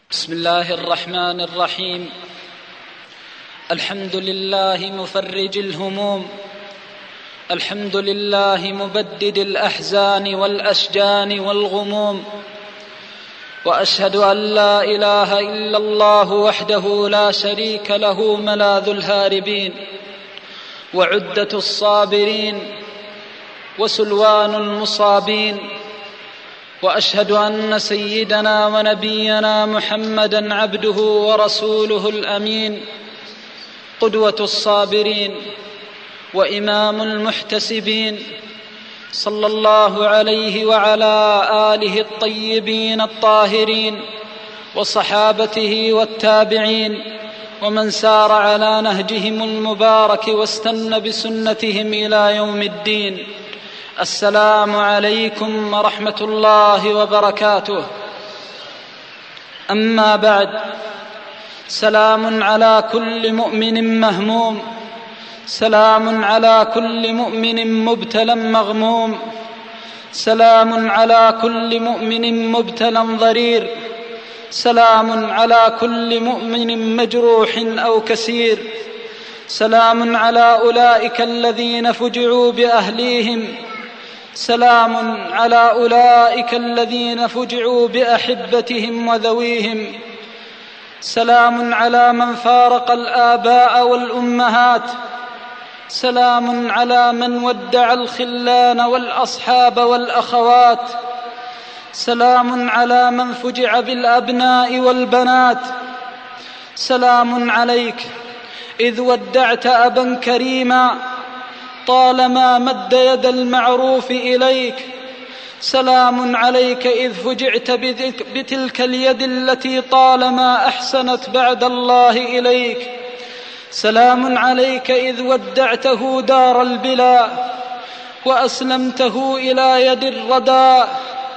بسم الله الرحمن الرحيم. الحمد لله مفرج الهموم، الحمد لله مبدد الأحزان والأشجان والغموم، وأشهد أن لا إله إلا الله وحده لا شريك له ملاذ الهاربين وعدة الصابرين وسلوان المصابين، وأشهد أن سيدنا ونبينا محمدًا عبده ورسوله الأمين، قدوة الصابرين وإمام المحتسبين، صلى الله عليه وعلى آله الطيبين الطاهرين وصحابته والتابعين ومن سار على نهجهم المبارك واستنى بسنتهم إلى يوم الدين. السلام عليكم ورحمة الله وبركاته. أما بعد، سلام على كل مؤمن مهموم، سلام على كل مؤمن مبتلى مغموم، سلام على كل مؤمن مبتلى ضرير، سلام على كل مؤمن مجروح أو كسير، سلام على أولئك الذين فجعوا بأهليهم، سلام على أولئك الذين فجعوا بأحبتهم وذويهم، سلام على من فارق الآباء والأمهات، سلام على من ودع الخلان والأصحاب والأخوات، سلام على من فجع بالأبناء والبنات. سلام عليك إذ ودعت أبا كريما طالما مد يد المعروف إليك، سلام عليك إذ فجعت بتلك اليد التي طالما أحسنت بعد الله إليك، سلام عليك إذ ودعته دار البلا وأسلمته إلى يد الردى،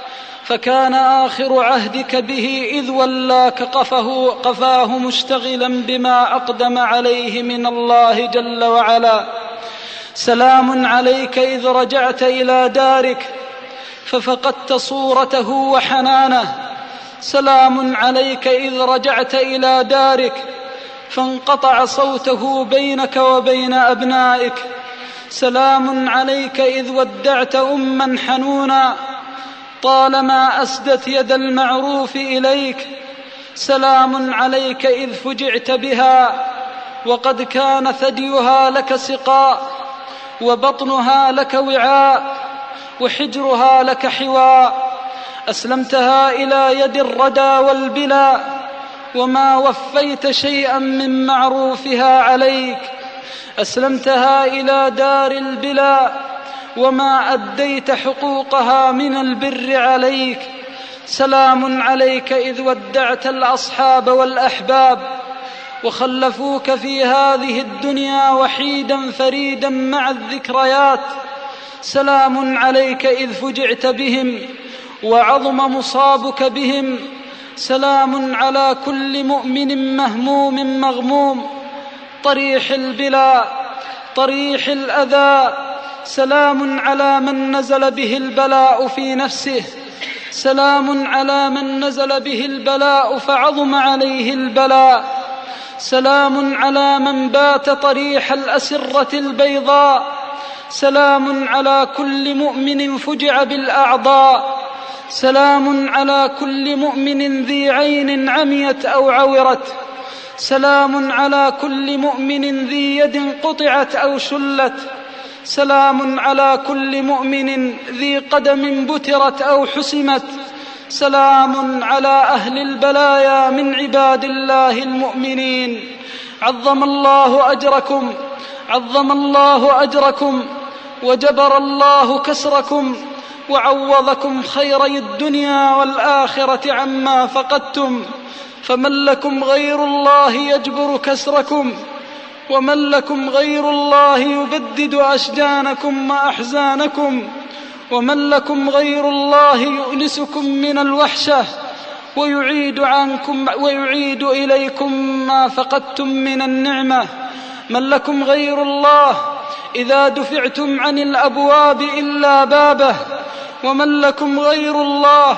فكان آخر عهدك به إذ ولاك قفاه مشتغلا بما أقدم عليه من الله جل وعلا. سلام عليك إذ رجعت إلى دارك ففقدت صورته وحنانه، سلام عليك إذ رجعت إلى دارك فانقطع صوته بينك وبين أبنائك، سلام عليك إذ ودعت أما حنونا طالما أسدت يد المعروف إليك، سلام عليك إذ فجعت بها وقد كان ثديها لك سقاء وبطنها لك وعاء وحجرها لك حواء، أسلمتها إلى يد الردى والبلا وما وفيت شيئا من معروفها عليك، أسلمتها إلى دار البلا وما أديت حقوقها من البر عليك، سلام عليك إذ ودعت الأصحاب والأحباب وخلفوك في هذه الدنيا وحيدا فريدا مع الذكريات، سلام عليك إذ فجعت بهم وعظم مصابك بهم، سلام على كل مؤمن مهموم مغموم طريح البلا طريح الأذى، سلام على من نزل به البلاء في نفسه، سلام على من نزل به البلاء فعظم عليه البلاء، سلام على من بات طريح الأسرة البيضاء، سلام على كل مؤمن فجع بالأعضاء، سلام على كل مؤمن ذي عين عميت أو عورت، سلام على كل مؤمن ذي يد قطعت أو شلت، سلام على كل مؤمن ذي قدم بترت أو حسمت، سلام على أهل البلايا من عباد الله المؤمنين. عظم الله أجركم، عظم الله أجركم وجبر الله كسركم وعوضكم خيري الدنيا والآخرة عما فقدتم، فمن لكم غير الله يجبر كسركم، ومن لكم غير الله يبدد أشجانكم وأحزانكم، ومن لكم غير الله يؤنسكم من الوحشة ويعيد إليكم ما فقدتم من النعمة، من لكم غير الله إذا دفعتم عن الأبواب إلا بابه، ومن لكم غير الله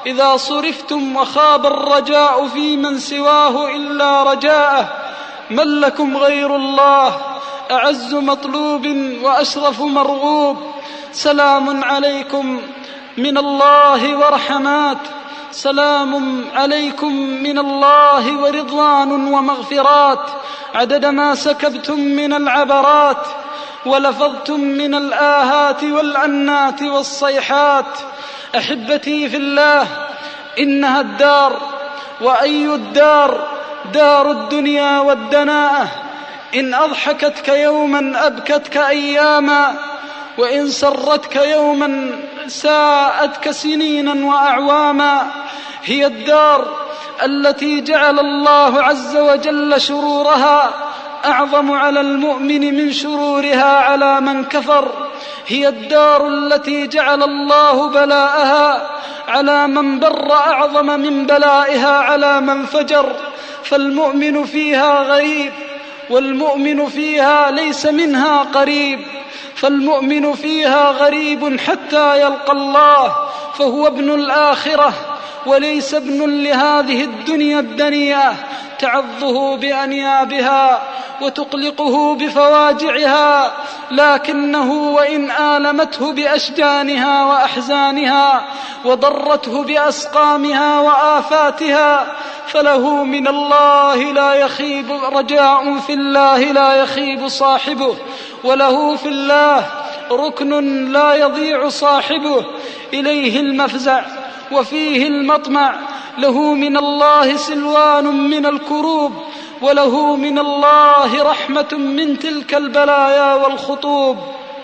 إذا صرفتم وخاب الرجاء في من سواه إلا رجاءه. من لكم غير الله أعز مطلوب وأشرف مرغوب. سلام عليكم من الله ورحمات، سلام عليكم من الله ورضوان ومغفرات، عدد ما سكبتم من العبرات ولفظتم من الآهات والعنات والصيحات. أحبتي في الله، إنها الدار، وأي الدار؟ دار الدنيا والدناءة. إن أضحكتك يوما أبكتك أياما، وإن سرتك يوما ساءتك سنينا وأعواما. هي الدار التي جعل الله عز وجل شرورها أعظم على المؤمن من شرورها على من كفر. هي الدار التي جعل الله بلاءها على من بر أعظم من بلائها على من فجر. فالمؤمن فيها غريب، والمؤمن فيها ليس منها قريب. فالمؤمن فيها غريب حتى يلقى الله، فهو ابن الآخرة وليس ابن لهذه الدنيا الدنيئة تعظه بأنيابها وتقلقه بفواجعها، لكنه وإن آلمته بأشجانها وأحزانها وضرته بأسقامها وآفاتها، فله من الله لا يخيب رجاء في الله لا يخيب صاحبه، وله في الله ركن لا يضيع صاحبه. إليه المفزع وفيه المطمع، له من الله سلوان من الكروب، وله من الله رحمة من تلك البلايا والخطوب.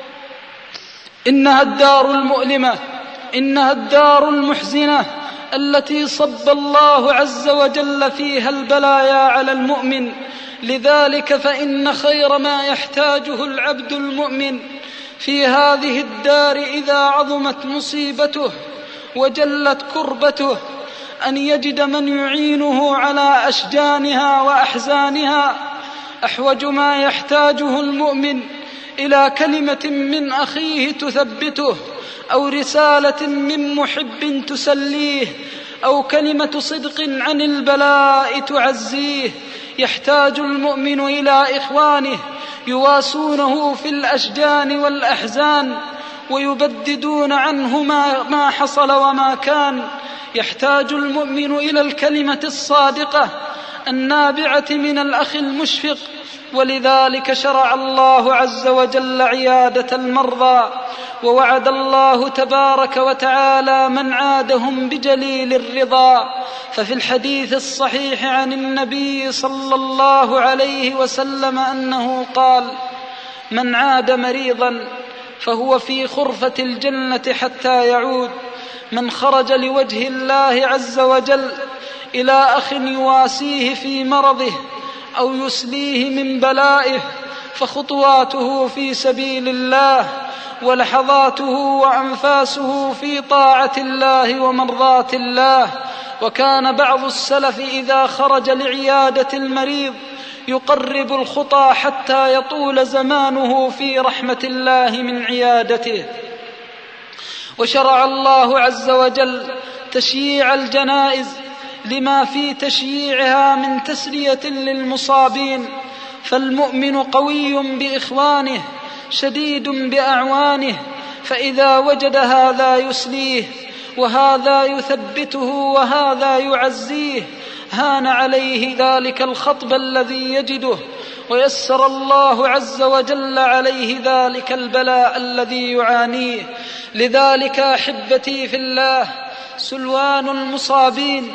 إنها الدار المؤلمة، إنها الدار المحزنة التي صب الله عز وجل فيها البلايا على المؤمن. لذلك فإن خير ما يحتاجه العبد المؤمن في هذه الدار إذا عظمت مصيبته وجلت كربته أن يجد من يعينه على أشجانها وأحزانها. أحوج ما يحتاجه المؤمن إلى كلمة من أخيه تثبته، أو رسالة من محب تسليه، أو كلمة صدق عن البلاء تعزيه. يحتاج المؤمن إلى إخوانه يواسونه في الأشجان والأحزان ويبددون عنه ما حصل وما كان. يحتاج المؤمن إلى الكلمة الصادقة النابعة من الأخ المشفق. ولذلك شرع الله عز وجل عيادة المرضى، ووعد الله تبارك وتعالى من عادهم بجليل الرضا. ففي الحديث الصحيح عن النبي صلى الله عليه وسلم أنه قال: من عاد مريضا فهو في خرفة الجنة حتى يعود. من خرج لوجه الله عز وجل إلى أخ يواسيه في مرضه أو يسليه من بلائه فخطواته في سبيل الله، ولحظاته وأنفاسه في طاعة الله ومرضاة الله. وكان بعض السلف إذا خرج لعيادة المريض يقرب الخطى حتى يطول زمانه في رحمة الله من عيادته. وشرع الله عز وجل تشييع الجنائز لما في تشييعها من تسلية للمصابين. فالمؤمن قوي بإخوانه شديد بأعوانه، فإذا وجد هذا يسليه وهذا يثبته وهذا يعزيه هان عليه ذلك الخطب الذي يجده، ويسر الله عز وجل عليه ذلك البلاء الذي يعانيه. لذلك أحبتي في الله، سلوان المصابين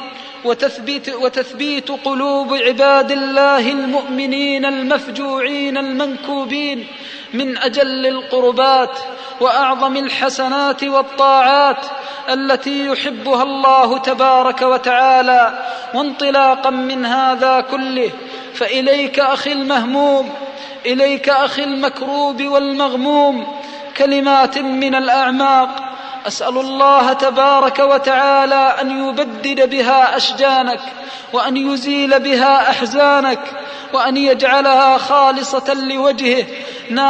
وتثبيت قلوب عباد الله المؤمنين المفجوعين المنكوبين من أجل القربات وأعظم الحسنات والطاعات التي يحبها الله تبارك وتعالى. وانطلاقا من هذا كله، فإليك أخي المهموم، إليك أخي المكروب والمغموم كلمات من الأعماق أسأل الله تبارك وتعالى أن يبدد بها أشجانك، وأن يزيل بها أحزانك، وأن يجعلها خالصة لوجهه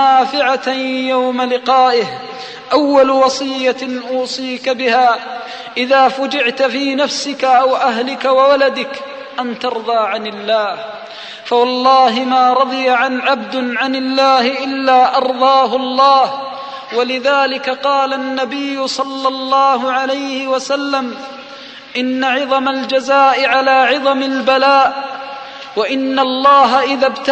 نافعة يوم لقائه. أول وصية أوصيك بها: إذا فجعت في نفسك أو أهلك وولدك أن ترضى عن الله، فوالله ما رضي عن عبد عن الله إلا أرضاه الله. ولذلك قال النبي صلى الله عليه وسلم: إن عظم الجزاء على عظم البلاء، وإن الله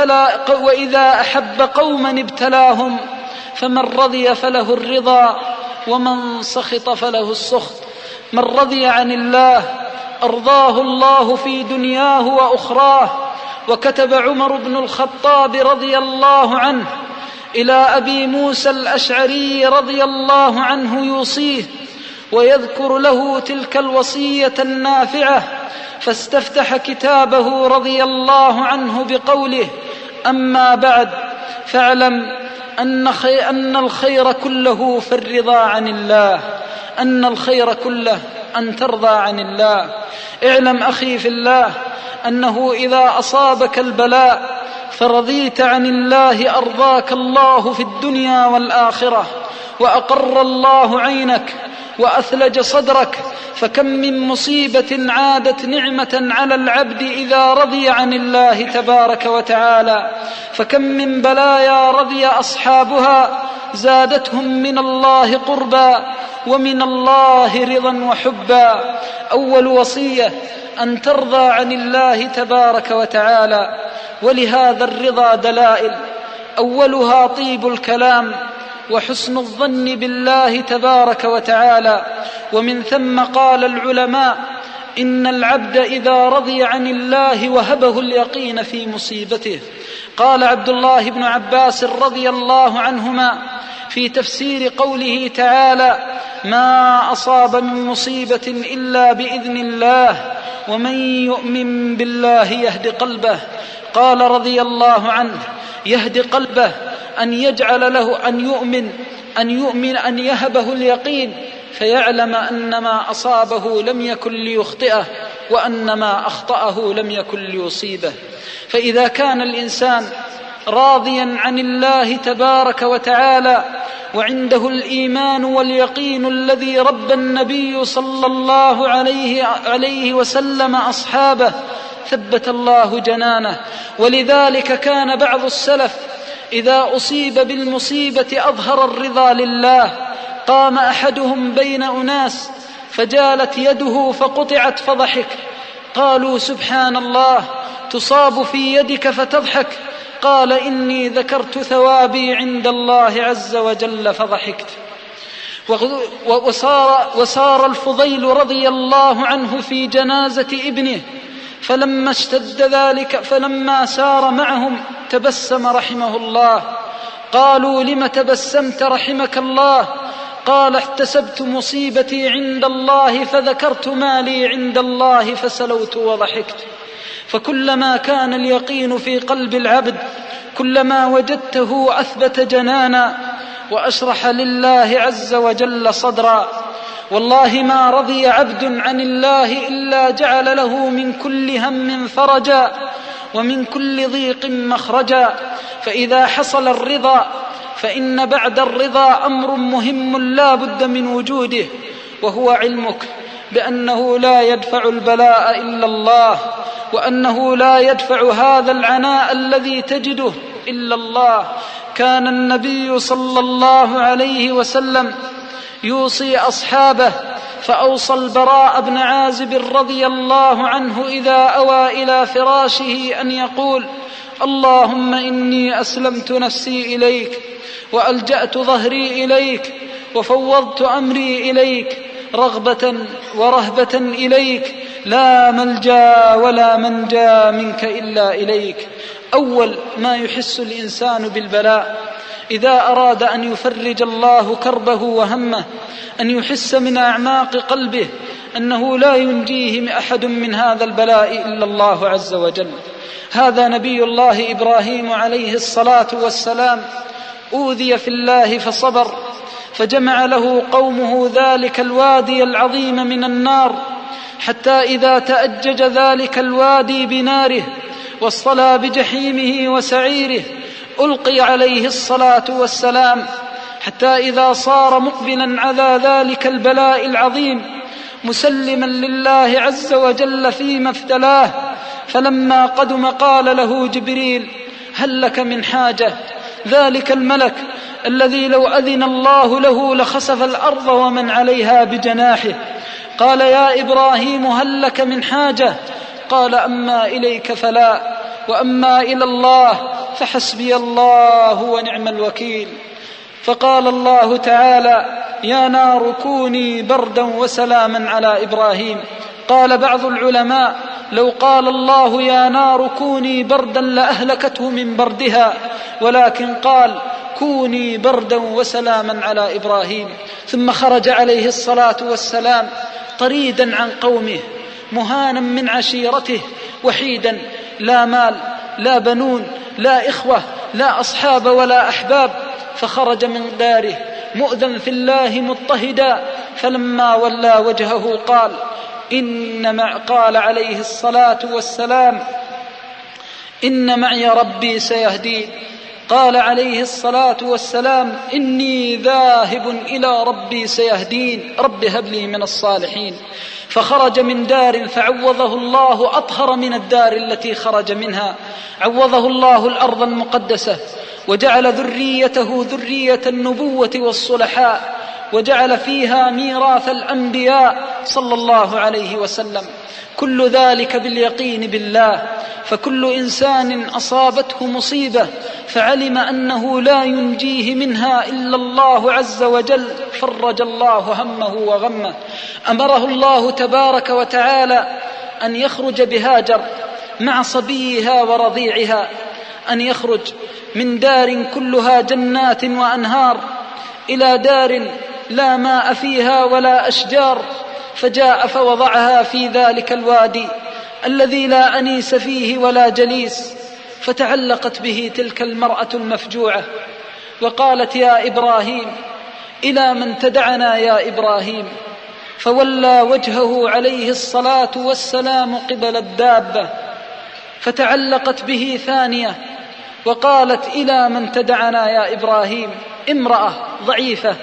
وإذا أحب قوما ابتلاهم، فمن رضي فله الرضا ومن سخط فله السخط. من رضي عن الله أرضاه الله في دنياه وأخراه. وكتب عمر بن الخطاب رضي الله عنه إلى أبي موسى الأشعري رضي الله عنه يوصيه ويذكر له تلك الوصية النافعة، فاستفتح كتابه رضي الله عنه بقوله: أما بعد فاعلم أن الخير كله في الرضا عن الله، أن الخير كله أن ترضى عن الله. اعلم أخي في الله أنه إذا أصابك البلاء فرضيت عن الله أرضاك الله في الدنيا والآخرة، وأقر الله عينك وأثلج صدرك. فكم من مصيبة عادت نعمة على العبد إذا رضي عن الله تبارك وتعالى، فكم من بلايا رضي أصحابها زادتهم من الله قربا ومن الله رضا وحبا. أول وصية أن ترضى عن الله تبارك وتعالى، ولهذا الرضا دلائل، أولها طيب الكلام وحسن الظن بالله تبارك وتعالى. ومن ثم قال العلماء: إن العبد إذا رضي عن الله وهبه اليقين في مصيبته. قال عبد الله بن عباس رضي الله عنهما في تفسير قوله تعالى: ما أصاب من مصيبة إلا بإذن الله، ومن يؤمن بالله يهد قلبه. قال رضي الله عنه: يهد قلبه أن يجعل له أن يهبه اليقين، فيعلم أن ما أصابه لم يكن ليخطئه، وأن ما أخطأه لم يكن ليصيبه. فإذا كان الإنسان راضيا عن الله تبارك وتعالى وعنده الإيمان واليقين الذي ربى النبي صلى الله عليه وسلم أصحابه، ثبت الله جنانه. ولذلك كان بعض السلف إذا أصيب بالمصيبة أظهر الرضا لله. قام أحدهم بين أناس فجالت يده فقطعت فضحك، قالوا: سبحان الله، تصاب في يدك فتضحك؟ قال: إني ذكرت ثوابي عند الله عز وجل فضحكت. وسار الفضيل رضي الله عنه في جنازة ابنه، فلما اشتد ذلك فلما سار معهم تبسم رحمه الله. قالوا: لم تبسمت رحمك الله؟ قال: احتسبت مصيبتي عند الله فذكرت ما لي عند الله فسلوت وضحكت. فكلما كان اليقين في قلب العبد كلما وجدته أثبت جنانا وأشرح لله عز وجل صدرا. والله ما رضي عبد عن الله إلا جعل له من كل هم فرجا ومن كل ضيق مخرجا. فإذا حصل الرضا فإن بعد الرضا أمر مهم لا بد من وجوده، وهو علمك بأنه لا يدفع البلاء إلا الله، وأنه لا يدفع هذا العناء الذي تجده إلا الله. كان النبي صلى الله عليه وسلم يوصي أصحابه، فأوصى البراء بن عازب رضي الله عنه إذا أوى إلى فراشه أن يقول: اللهم إني أسلمت نفسي إليك، وألجأت ظهري إليك، وفوضت أمري إليك، رغبة ورهبة إليك، لا ملجأ ولا منجا منك إلا إليك. أول ما يحس الإنسان بالبلاء إذا أراد أن يفرج الله كربه وهمه أن يحس من أعماق قلبه أنه لا ينجيه أحد من هذا البلاء إلا الله عز وجل. هذا نبي الله إبراهيم عليه الصلاة والسلام أوذي في الله فصبر، فجمع له قومه ذلك الوادي العظيم من النار، حتى إذا تأجج ذلك الوادي بناره واصطلى بجحيمه وسعيره ألقي عليه الصلاة والسلام، حتى إذا صار مقبلا على ذلك البلاء العظيم مسلما لله عز وجل فيما ابتلاه. فلما قدم قال له جبريل: هل لك من حاجة؟ ذلك الملك الذي لو أذن الله له لخسف الأرض ومن عليها بجناحه. قال: يا إبراهيم هل لك من حاجة؟ قال: أما إليك فلا، وأما إلى الله فحسبي الله ونعم الوكيل. فقال الله تعالى: يا نار كوني بردا وسلاما على إبراهيم. قال بعض العلماء: لو قال الله يا نار كوني بردا لأهلكته من بردها، ولكن قال كوني بردا وسلاما على إبراهيم. ثم خرج عليه الصلاة والسلام طريدا عن قومه، مهانا من عشيرته، وحيدا، لا مال لا بنون لا إخوة لا أصحاب ولا أحباب. فخرج من داره مؤذن في الله مضطهدا. فلما ولى وجهه قال عليه الصلاة والسلام: إن معي ربي سيهدين. قال عليه الصلاة والسلام: إني ذاهب إلى ربي سيهدين، رب هب لي من الصالحين. فخرج من دار فعوضه الله أطهر من الدار التي خرج منها. عوضه الله الأرض المقدسة، وجعل ذريته ذرية النبوة والصلحاء، وجعل فيها ميراث الأنبياء صلى الله عليه وسلم. كل ذلك باليقين بالله. فكل إنسان أصابته مصيبة فعلم أنه لا ينجيه منها إلا الله عز وجل فرج الله همه وغمه. أمره الله تبارك وتعالى أن يخرج بهاجر مع صبيها ورضيعها، أن يخرج من دار كلها جنات وأنهار إلى دار لا ماء فيها ولا أشجار. فجاء فوضعها في ذلك الوادي الذي لا أنيس فيه ولا جليس. فتعلقت به تلك المرأة المفجوعة وقالت: يا إبراهيم، إلى من تدعنا يا إبراهيم؟ فولى وجهه عليه الصلاة والسلام قبل الدابة. فتعلقت به ثانية وقالت: إلى من تدعنا يا إبراهيم؟ امرأة ضعيفة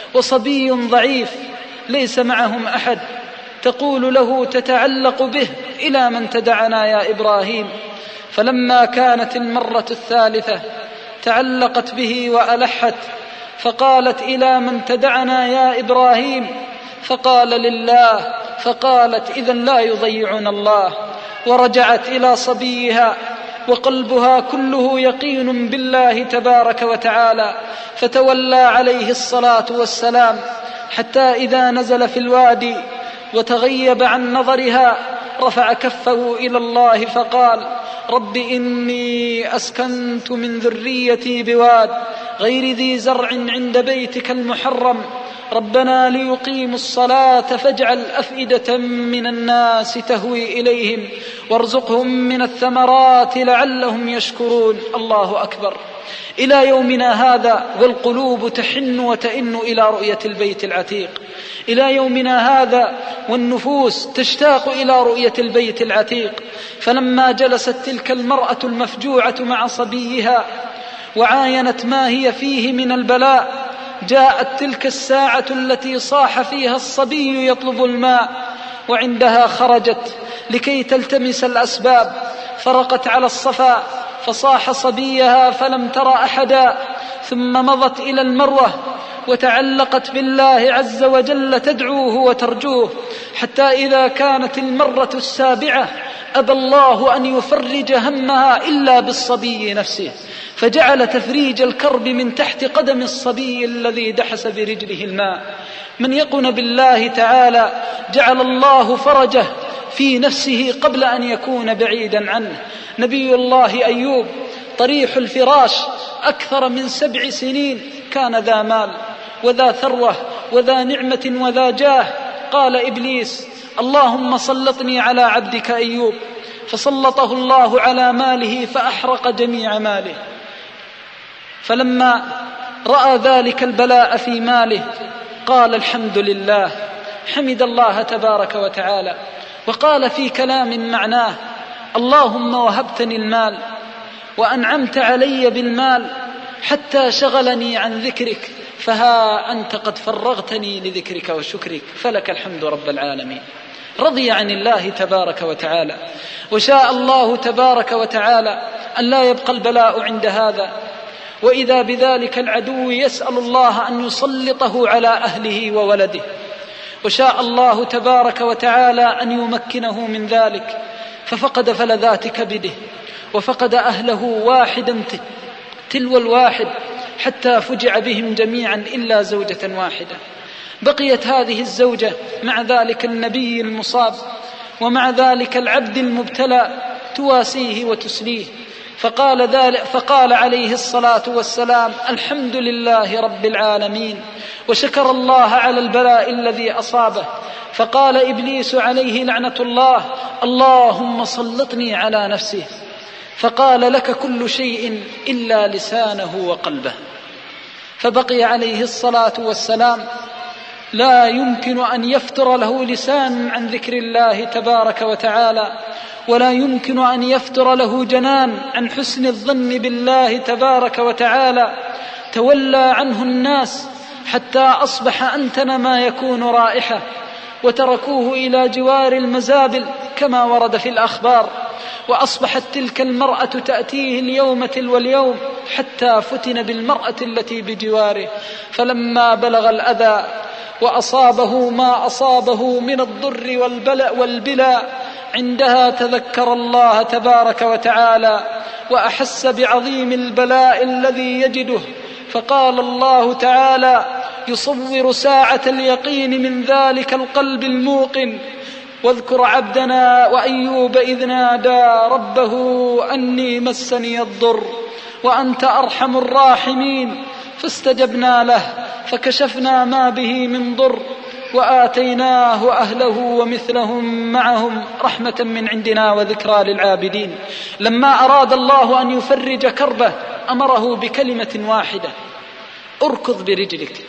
وصبي ضعيف ليس معهم أحد، تقول له تتعلق به: إلى من تدعنا يا إبراهيم؟ فلما كانت المرة الثالثة تعلقت به وألحت فقالت: إلى من تدعنا يا إبراهيم؟ فقال: لله. فقالت: إذن لا يضيعنا الله. ورجعت إلى صبيها وقلبها كله يقين بالله تبارك وتعالى. فتولى عليه الصلاة والسلام حتى إذا نزل في الوادي وتغيب عن نظرها رفع كفه إلى الله فقال: رب إني أسكنت من ذريتي بواد غير ذي زرع عند بيتك المحرم ربنا ليقيموا الصلاة فاجعل أفئدة من الناس تهوي إليهم وارزقهم من الثمرات لعلهم يشكرون. الله أكبر. إلى يومنا هذا والقلوب تحن وتئن إلى رؤية البيت العتيق. إلى يومنا هذا والنفوس تشتاق إلى رؤية البيت العتيق. فلما جلست تلك المرأة المفجوعة مع صبيها وعاينت ما هي فيه من البلاء، جاءت تلك الساعة التي صاح فيها الصبي يطلب الماء، وعندها خرجت لكي تلتمس الأسباب، فرقت على الصفا فصاح صبيها فلم تر أحدا، ثم مضت إلى المروة وتعلقت بالله عز وجل تدعوه وترجوه، حتى إذا كانت المرة السابعة أبى الله أن يفرج همها إلا بالصبي نفسه، فجعل تفريج الكرب من تحت قدم الصبي الذي دحس برجله الماء. من يقن بالله تعالى جعل الله فرجه في نفسه قبل أن يكون بعيدا عنه. نبي الله أيوب طريح الفراش أكثر من 7 سنين كان ذا مال وذا ثروة وذا نعمة وذا جاه. قال إبليس: اللهم سلطني على عبدك أيوب، فسلطه الله على ماله فأحرق جميع ماله. فلما رأى ذلك البلاء في ماله قال: الحمد لله، حمد الله تبارك وتعالى، وقال في كلام معناه: اللهم وهبتني المال وأنعمت علي بالمال حتى شغلني عن ذكرك فها أنت قد فرغتني لذكرك وشكرك، فلك الحمد رب العالمين. رضي عن الله تبارك وتعالى، وشاء الله تبارك وتعالى أن لا يبقى البلاء عند هذا، وإذا بذلك العدو يسأل الله أن يسلطه على أهله وولده، وشاء الله تبارك وتعالى أن يمكنه من ذلك، ففقد فلذات كبده وفقد أهله واحدا تلو الواحد، حتى فجع بهم جميعا إلا زوجة واحدة. بقيت هذه الزوجة مع ذلك النبي المصاب ومع ذلك العبد المبتلى تواسيه وتسليه، فقال عليه الصلاة والسلام: الحمد لله رب العالمين، وشكر الله على البلاء الذي أصابه. فقال إبليس عليه لعنة الله: اللهم سلطني على نفسه. فقال: لك كل شيء إلا لسانه وقلبه. فبقي عليه الصلاة والسلام لا يمكن أن يفتر له لسان عن ذكر الله تبارك وتعالى، ولا يمكن أن يفتر له جنان عن حسن الظن بالله تبارك وتعالى. تولى عنه الناس حتى أصبح أنتن ما يكون رائحة، وتركوه إلى جوار المزابل كما ورد في الأخبار، وأصبحت تلك المرأة تأتيه اليوم تلو اليوم حتى فتن بالمرأة التي بجواره. فلما بلغ الأذى وأصابه ما أصابه من الضر والبلاء عندها تذكر الله تبارك وتعالى، وأحس بعظيم البلاء الذي يجده، فقال الله تعالى يصور ساعة اليقين من ذلك القلب الموقن: واذكر عبدنا وأيوب إذ نادى ربه أني مسني الضر وأنت أرحم الراحمين، فاستجبنا له فكشفنا ما به من ضر وآتيناه أهله ومثلهم معهم رحمة من عندنا وذكرى للعابدين. لما أراد الله أن يفرج كربه أمره بكلمة واحدة: اركض برجلك.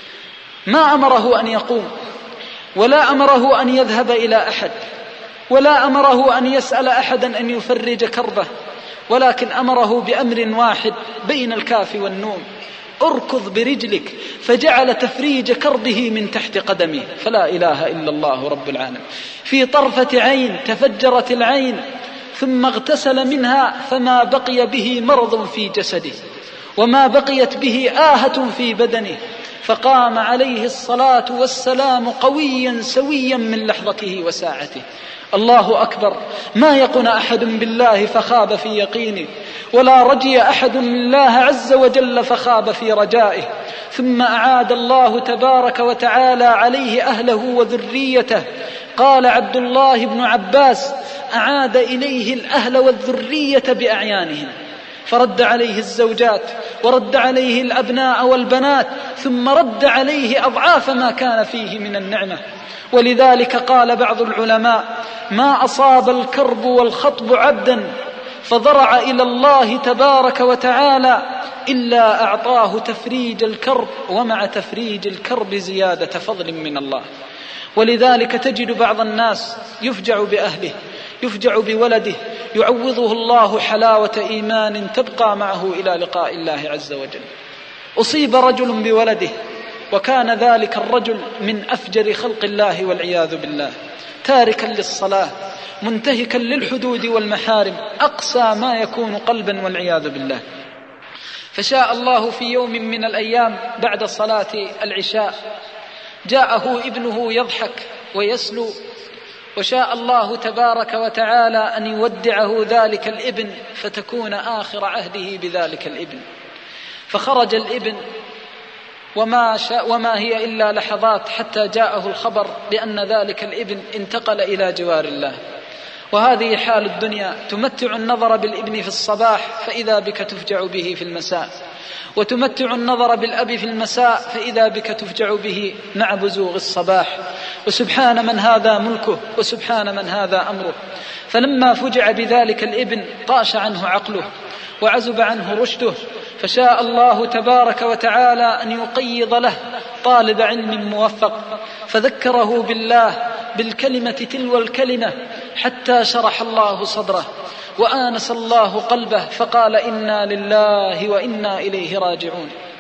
ما أمره أن يقوم، ولا أمره أن يذهب إلى أحد، ولا أمره أن يسأل أحدا أن يفرج كربه، ولكن أمره بأمر واحد بين الكاف والنون: اركض برجلك. فجعل تفريج كربه من تحت قدمه. فلا إله إلا الله رب العالمين. في طرفة عين تفجرت العين، ثم اغتسل منها، فما بقي به مرض في جسده، وما بقيت به آهة في بدنه، فقام عليه الصلاة والسلام قويا سويا من لحظته وساعته. الله أكبر. ما يقن أحد بالله فخاب في يقينه، ولا رجي أحد الله عز وجل فخاب في رجائه. ثم أعاد الله تبارك وتعالى عليه أهله وذريته. قال عبد الله بن عباس: أعاد إليه الأهل والذرية بأعيانهم، فرد عليه الزوجات، ورد عليه الأبناء والبنات، ثم رد عليه أضعاف ما كان فيه من النعمة. ولذلك قال بعض العلماء: ما أصاب الكرب والخطب عبدا فضرع إلى الله تبارك وتعالى إلا أعطاه تفريج الكرب، ومع تفريج الكرب زيادة فضل من الله. ولذلك تجد بعض الناس يفجع بأهله، يفجع بولده، يعوضه الله حلاوة إيمان تبقى معه إلى لقاء الله عز وجل. أصيب رجل بولده، وكان ذلك الرجل من أفجر خلق الله والعياذ بالله، تاركا للصلاة، منتهكا للحدود والمحارم، أقسى ما يكون قلبا والعياذ بالله. فشاء الله في يوم من الأيام بعد صلاة العشاء جاءه ابنه يضحك ويسلو، وشاء الله تبارك وتعالى أن يودعه ذلك الابن فتكون آخر عهده بذلك الابن. فخرج الابن وما هي إلا لحظات حتى جاءه الخبر بأن ذلك الابن انتقل إلى جوار الله. وهذه حال الدنيا، تمتع النظر بالابن في الصباح فإذا بك تفجع به في المساء، وتمتع النظر بالأب في المساء فإذا بك تفجع به مع بزوغ الصباح. وسبحان من هذا ملكه، وسبحان من هذا أمره. فلما فجع بذلك الابن طاش عنه عقله وعزب عنه رشده، فشاء الله تبارك وتعالى أن يقيض له طالب علم موفق، فذكره بالله بالكلمة تلو الكلمة حتى شرح الله صدره وآنس الله قلبه، فقال: إنا لله وإنا إليه راجعون.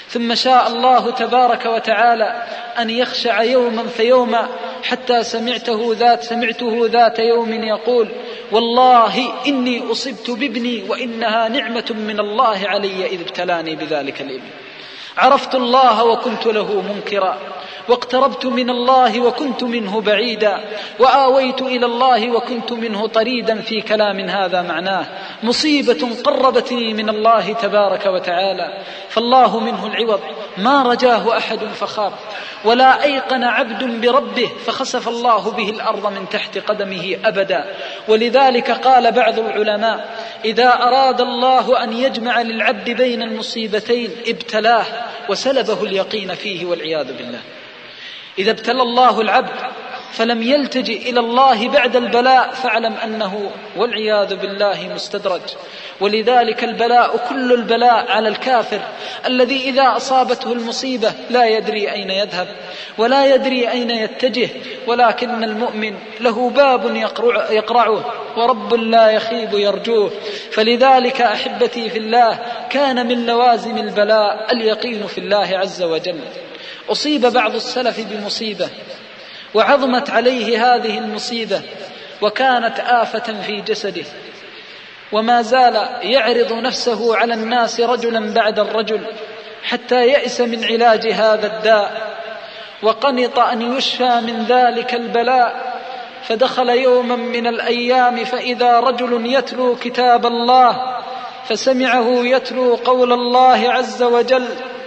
ثم شاء الله تبارك وتعالى أن يخشع يوما فيوما، حتى سمعته ذات يوم يقول: والله إني أصبت بابني وإنها نعمة من الله علي إذ ابتلاني بذلك الابن. عرفت الله وكنت له منكرا، واقتربت من الله وكنت منه بعيدا، وآويت إلى الله وكنت منه طريدا. في كلام هذا معناه مصيبة قربتني من الله تبارك وتعالى، فالله منه العوض، ما رجاه أحد فخاب، ولا أيقن عبد بربه فخسف الله به الأرض من تحت قدمه أبدا. ولذلك قال بعض العلماء: إذا أراد الله أن يجمع للعبد بين المصيبتين ابتلاه وسلبه اليقين فيه، والعياذ بالله. إذا ابتلى الله العبد فلم يلتجئ إلى الله بعد البلاء فاعلم أنه والعياذ بالله مستدرج. ولذلك البلاء كل البلاء على الكافر الذي إذا أصابته المصيبة لا يدري أين يذهب ولا يدري أين يتجه، ولكن المؤمن له باب يقرعه ورب لا يخيب يرجوه. فلذلك أحبتي في الله كان من لوازم البلاء اليقين في الله عز وجل. أصيب بعض السلف بمصيبة وعظمت عليه هذه المصيبة وكانت آفة في جسده، وما زال يعرض نفسه على الناس رجلا بعد الرجل حتى يئس من علاج هذا الداء وقنط أن يشفى من ذلك البلاء. فدخل يوما من الأيام فإذا رجل يتلو كتاب الله فسمعه يتلو قول الله عز وجل: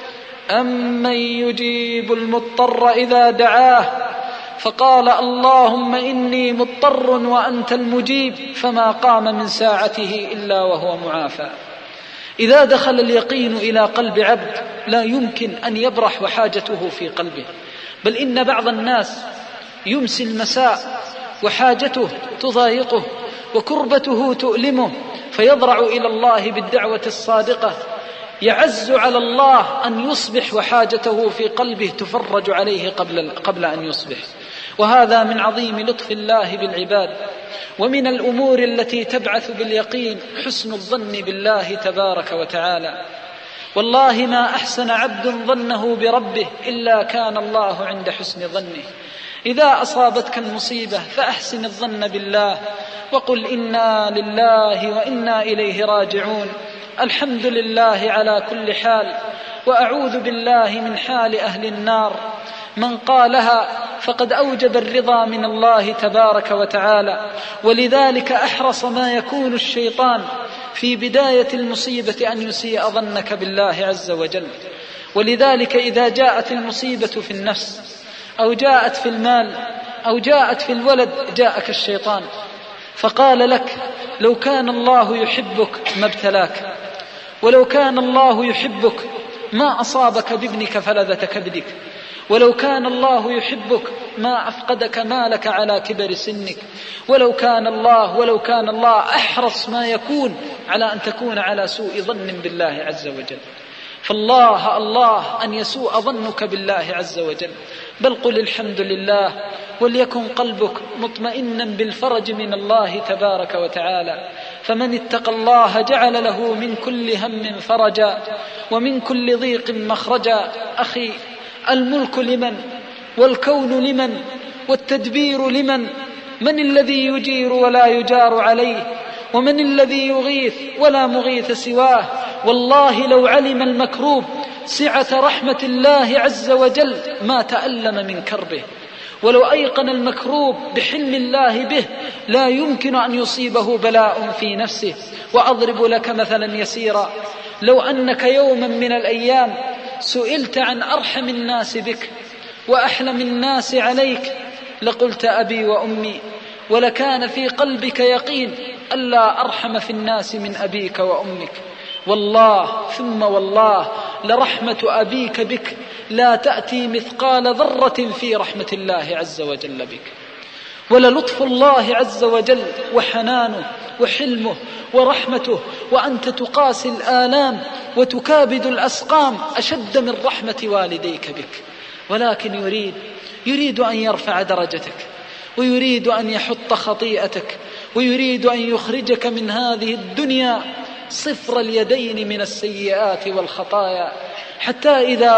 أمن يجيب المضطر إذا دعاه، فقال: اللهم إني مضطر وأنت المجيب، فما قام من ساعته إلا وهو معافى. إذا دخل اليقين إلى قلب عبد لا يمكن أن يبرح وحاجته في قلبه، بل إن بعض الناس يمسي المساء وحاجته تضايقه وكربته تؤلمه فيضرع إلى الله بالدعوة الصادقة، يعز على الله أن يصبح وحاجته في قلبه تفرج عليه قبل أن يصبح. وهذا من عظيم لطف الله بالعباد. ومن الأمور التي تبعث باليقين حسن الظن بالله تبارك وتعالى. والله ما أحسن عبد ظنه بربه إلا كان الله عند حسن ظنه. إذا أصابتك المصيبة فأحسن الظن بالله وقل إنا لله وإنا إليه راجعون، الحمد لله على كل حال، وأعوذ بالله من حال أهل النار. من قالها فقد أوجب الرضا من الله تبارك وتعالى. ولذلك أحرص ما يكون الشيطان في بداية المصيبة أن يسيء ظنك بالله عز وجل. ولذلك إذا جاءت المصيبة في النفس أو جاءت في المال أو جاءت في الولد جاءك الشيطان فقال لك: لو كان الله يحبك ما ابتلاك، ولو كان الله يحبك ما أصابك بابنك فلذة كبدك، ولو كان الله يحبك ما أفقدك مالك على كبر سنك، ولو كان الله أحرص ما يكون على أن تكون على سوء ظن بالله عز وجل. فالله أن يسوء ظنك بالله عز وجل، بل قل الحمد لله وليكن قلبك مطمئنا بالفرج من الله تبارك وتعالى. فمن اتقى الله جعل له من كل هم فرجا ومن كل ضيق مخرجا. أخي، الملك لمن والكون لمن والتدبير لمن؟ من الذي يجير ولا يجار عليه؟ ومن الذي يغيث ولا مغيث سواه؟ والله لو علم المكروب سعة رحمة الله عز وجل ما تألم من كربه، ولو أيقن المكروب بحلم الله به لا يمكن أن يصيبه بلاء في نفسه. وأضرب لك مثلا يسيرا: لو أنك يوما من الأيام سئلت عن أرحم الناس بك وأحلم الناس عليك لقلت أبي وأمي، ولكان في قلبك يقين ألا أرحم في الناس من أبيك وأمك. والله ثم والله لرحمة أبيك بك لا تأتي مثقال ذرة في رحمة الله عز وجل بك. وللطف الله عز وجل وحنانه وحلمه ورحمته وأنت تقاسي الآلام وتكابد الأسقام أشد من رحمة والديك بك، ولكن يريد أن يرفع درجتك، ويريد أن يحط خطيئتك، ويريد أن يخرجك من هذه الدنيا صفر اليدين من السيئات والخطايا. حتى إذا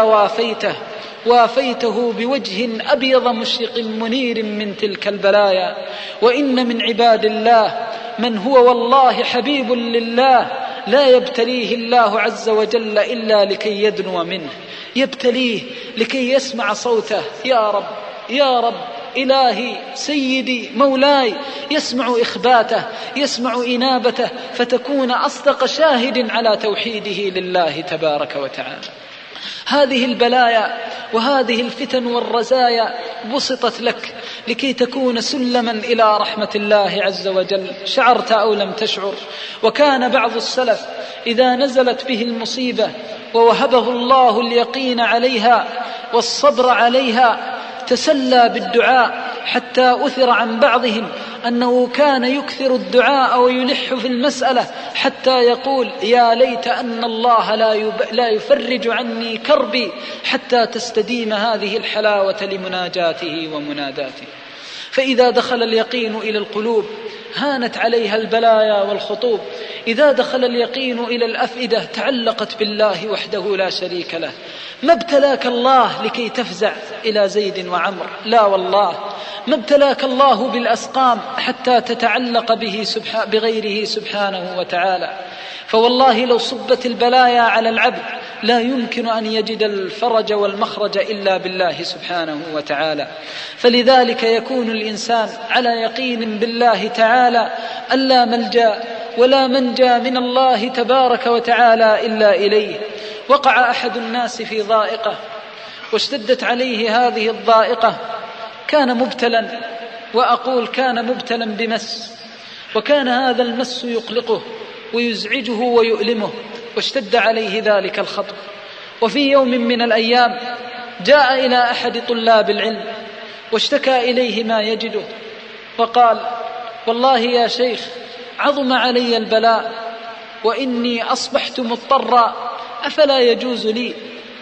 وافيته بوجه أبيض مشرق منير من تلك البلايا. وإن من عباد الله من هو والله حبيب لله لا يبتليه الله عز وجل إلا لكي يدنو منه، يبتليه لكي يسمع صوته: يا رب يا رب إلهي سيدي مولاي، يسمع إخباته، يسمع إنابته، فتكون أصدق شاهد على توحيده لله تبارك وتعالى. هذه البلايا وهذه الفتن والرزايا بسطت لك لكي تكون سلما إلى رحمة الله عز وجل، شعرت أو لم تشعر. وكان بعض السلف إذا نزلت به المصيبة ووهبه الله اليقين عليها والصبر عليها تسلى بالدعاء، حتى أثر عن بعضهم أنه كان يكثر الدعاء ويلح في المسألة حتى يقول: يا ليت أن الله لا يفرج عني كربي حتى تستديم هذه الحلاوة لمناجاته ومناداته. فإذا دخل اليقين إلى القلوب هانت عليها البلايا والخطوب، إذا دخل اليقين إلى الأفئدة تعلقت بالله وحده لا شريك له. ما ابتلاك الله لكي تفزع إلى زيد وعمر، لا والله، ما ابتلاك الله بالأسقام حتى تتعلق بغيره سبحانه وتعالى. فوالله لو صبت البلايا على العبد لا يمكن أن يجد الفرج والمخرج إلا بالله سبحانه وتعالى. فلذلك يكون الإنسان على يقين بالله تعالى أن لا ملجأ ولا منجى من الله تبارك وتعالى إلا إليه. وقع أحد الناس في ضائقة واشتدت عليه هذه الضائقة، كان مبتلا، وأقول كان مبتلا بمس، وكان هذا المس يقلقه ويزعجه ويؤلمه، واشتد عليه ذلك الخطر. وفي يوم من الأيام جاء إلى أحد طلاب العلم واشتكى إليه ما يجده، وقال: والله يا شيخ عظم علي البلاء وإني أصبحت مضطرا، أفلا يجوز لي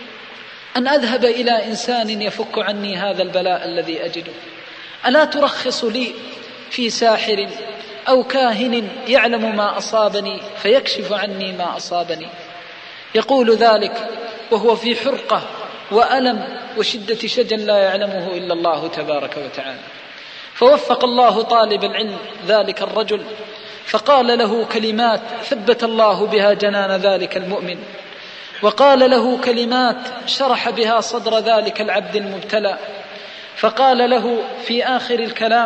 أن أذهب إلى إنسان يفك عني هذا البلاء الذي أجده؟ ألا ترخص لي في ساحر أو كاهن يعلم ما أصابني فيكشف عني ما أصابني؟ يقول ذلك وهو في حرقة وألم وشدة شجن لا يعلمه إلا الله تبارك وتعالى. فوفق الله طالب العلم ذلك الرجل فقال له كلمات ثبت الله بها جنان ذلك المؤمن، وقال له كلمات شرح بها صدر ذلك العبد المبتلى. فقال له في آخر الكلام: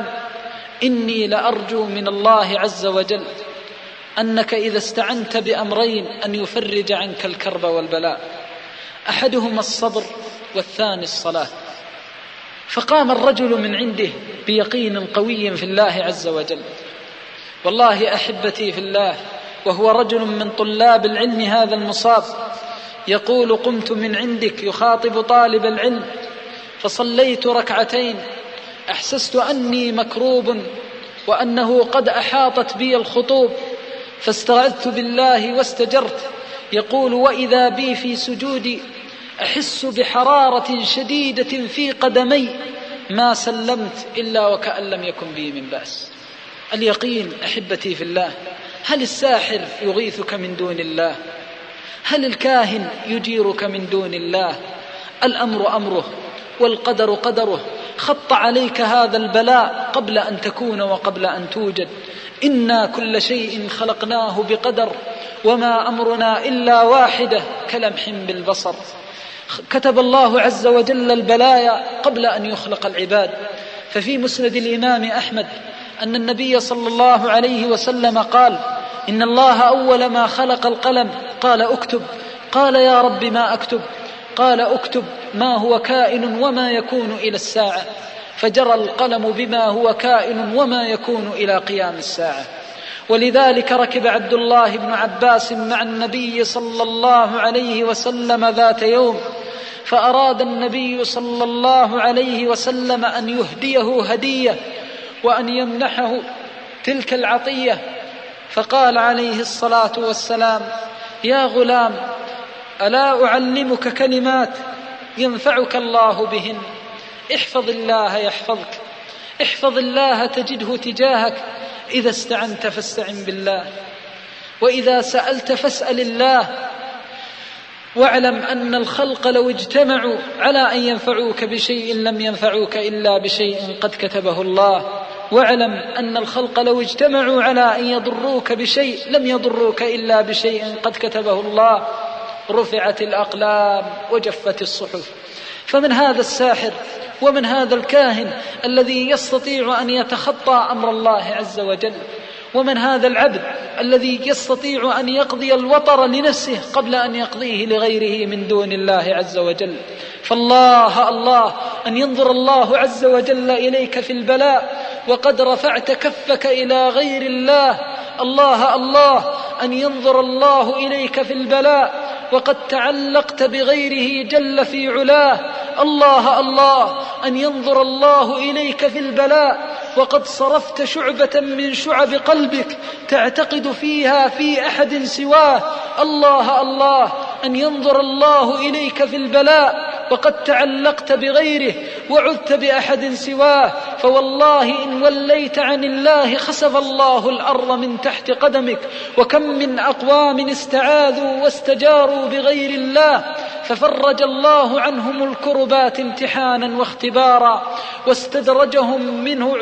إني لأرجو من الله عز وجل أنك إذا استعنت بأمرين أن يفرج عنك الكرب والبلاء، أحدهما الصبر والثاني الصلاة. فقام الرجل من عنده بيقين قوي في الله عز وجل. والله أحبتي في الله، وهو رجل من طلاب العلم هذا المصاب، يقول: قمت من عندك، يخاطب طالب العلم، فصليت ركعتين، أحسست أني مكروب وأنه قد أحاطت بي الخطوب، فاستعذت بالله واستجرت. يقول: وإذا بي في سجودي أحس بحرارة شديدة في قدمي، ما سلمت إلا وكأن لم يكن بي من بأس. اليقين أحبتي في الله. هل الساحر يغيثك من دون الله؟ هل الكاهن يجيرك من دون الله؟ الأمر أمره والقدر قدره. خط عليك هذا البلاء قبل أن تكون وقبل أن توجد. إنا كل شيء خلقناه بقدر وما أمرنا إلا واحدة كلمح بالبصر. كتب الله عز وجل البلايا قبل أن يخلق العباد. ففي مسند الإمام أحمد أن النبي صلى الله عليه وسلم قال: إن الله أول ما خلق القلم قال: اكتب. قال: يا رب ما أكتب؟ قال: اكتب ما هو كائن وما يكون إلى الساعة. فجرى القلم بما هو كائن وما يكون إلى قيام الساعة. ولذلك ركب عبد الله بن عباس مع النبي صلى الله عليه وسلم ذات يوم، فأراد النبي صلى الله عليه وسلم أن يهديه هدية وأن يمنحه تلك العطية، فقال عليه الصلاة والسلام: يا غلام، ألا أعلمك كلمات ينفعك الله بهن؟ احفظ الله يحفظك، احفظ الله تجده تجاهك، إذا استعنت فاستعن بالله، وإذا سألت فاسأل الله، واعلم أن الخلق لو اجتمعوا على أن ينفعوك بشيء لم ينفعوك إلا بشيء قد كتبه الله. واعلم أن الخلق لو اجتمعوا على أن يضروك بشيء لم يضروك إلا بشيء قد كتبه الله. رفعت الأقلام وجفت الصحف. فمن هذا الساحر ومن هذا الكاهن الذي يستطيع أن يتخطى أمر الله عز وجل، ومن هذا العبد الذي يستطيع أن يقضي الوطر لنفسه قبل أن يقضيه لغيره من دون الله عز وجل. فالله أن ينظر الله عز وجل إليك في البلاء وقد رفعت كفك إلى غير الله. الله أن ينظر الله إليك في البلاء وقد تعلقت بغيره جل في علاه. الله أن ينظر الله إليك في البلاء وقد صرفت شعبة من شعب قلبك تعتقد فيها في أحد سواه. الله أن ينظر الله إليك في البلاء وقد تعلقت بغيره وعذت بأحد سواه. فوالله إن وليت عن الله خسف الله الأرض من تحت قدمك. وكم من أقوام استعاذوا واستجاروا بغير الله ففرج الله عنهم الكربات امتحانا واختبارا، واستدرجهم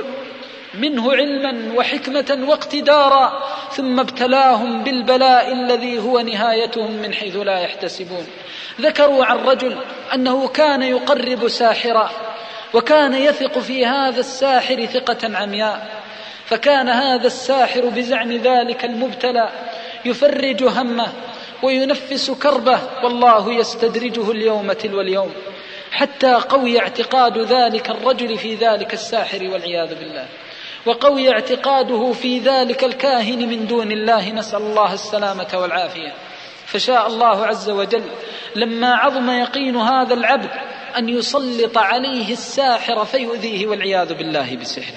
منه علما وحكمة واقتدارا، ثم ابتلاهم بالبلاء الذي هو نهايتهم من حيث لا يحتسبون. ذكروا عن رجل أنه كان يقرب ساحرا، وكان يثق في هذا الساحر ثقة عمياء، فكان هذا الساحر بزعم ذلك المبتلى يفرج همه وينفس كربه، والله يستدرجه اليوم تلو اليوم، حتى قوي اعتقاد ذلك الرجل في ذلك الساحر والعياذ بالله، وقوي اعتقاده في ذلك الكاهن من دون الله، نسأل الله السلامة والعافية. فشاء الله عز وجل لما عظم يقين هذا العبد أن يسلط عليه الساحر فيؤذيه والعياذ بالله بسحره.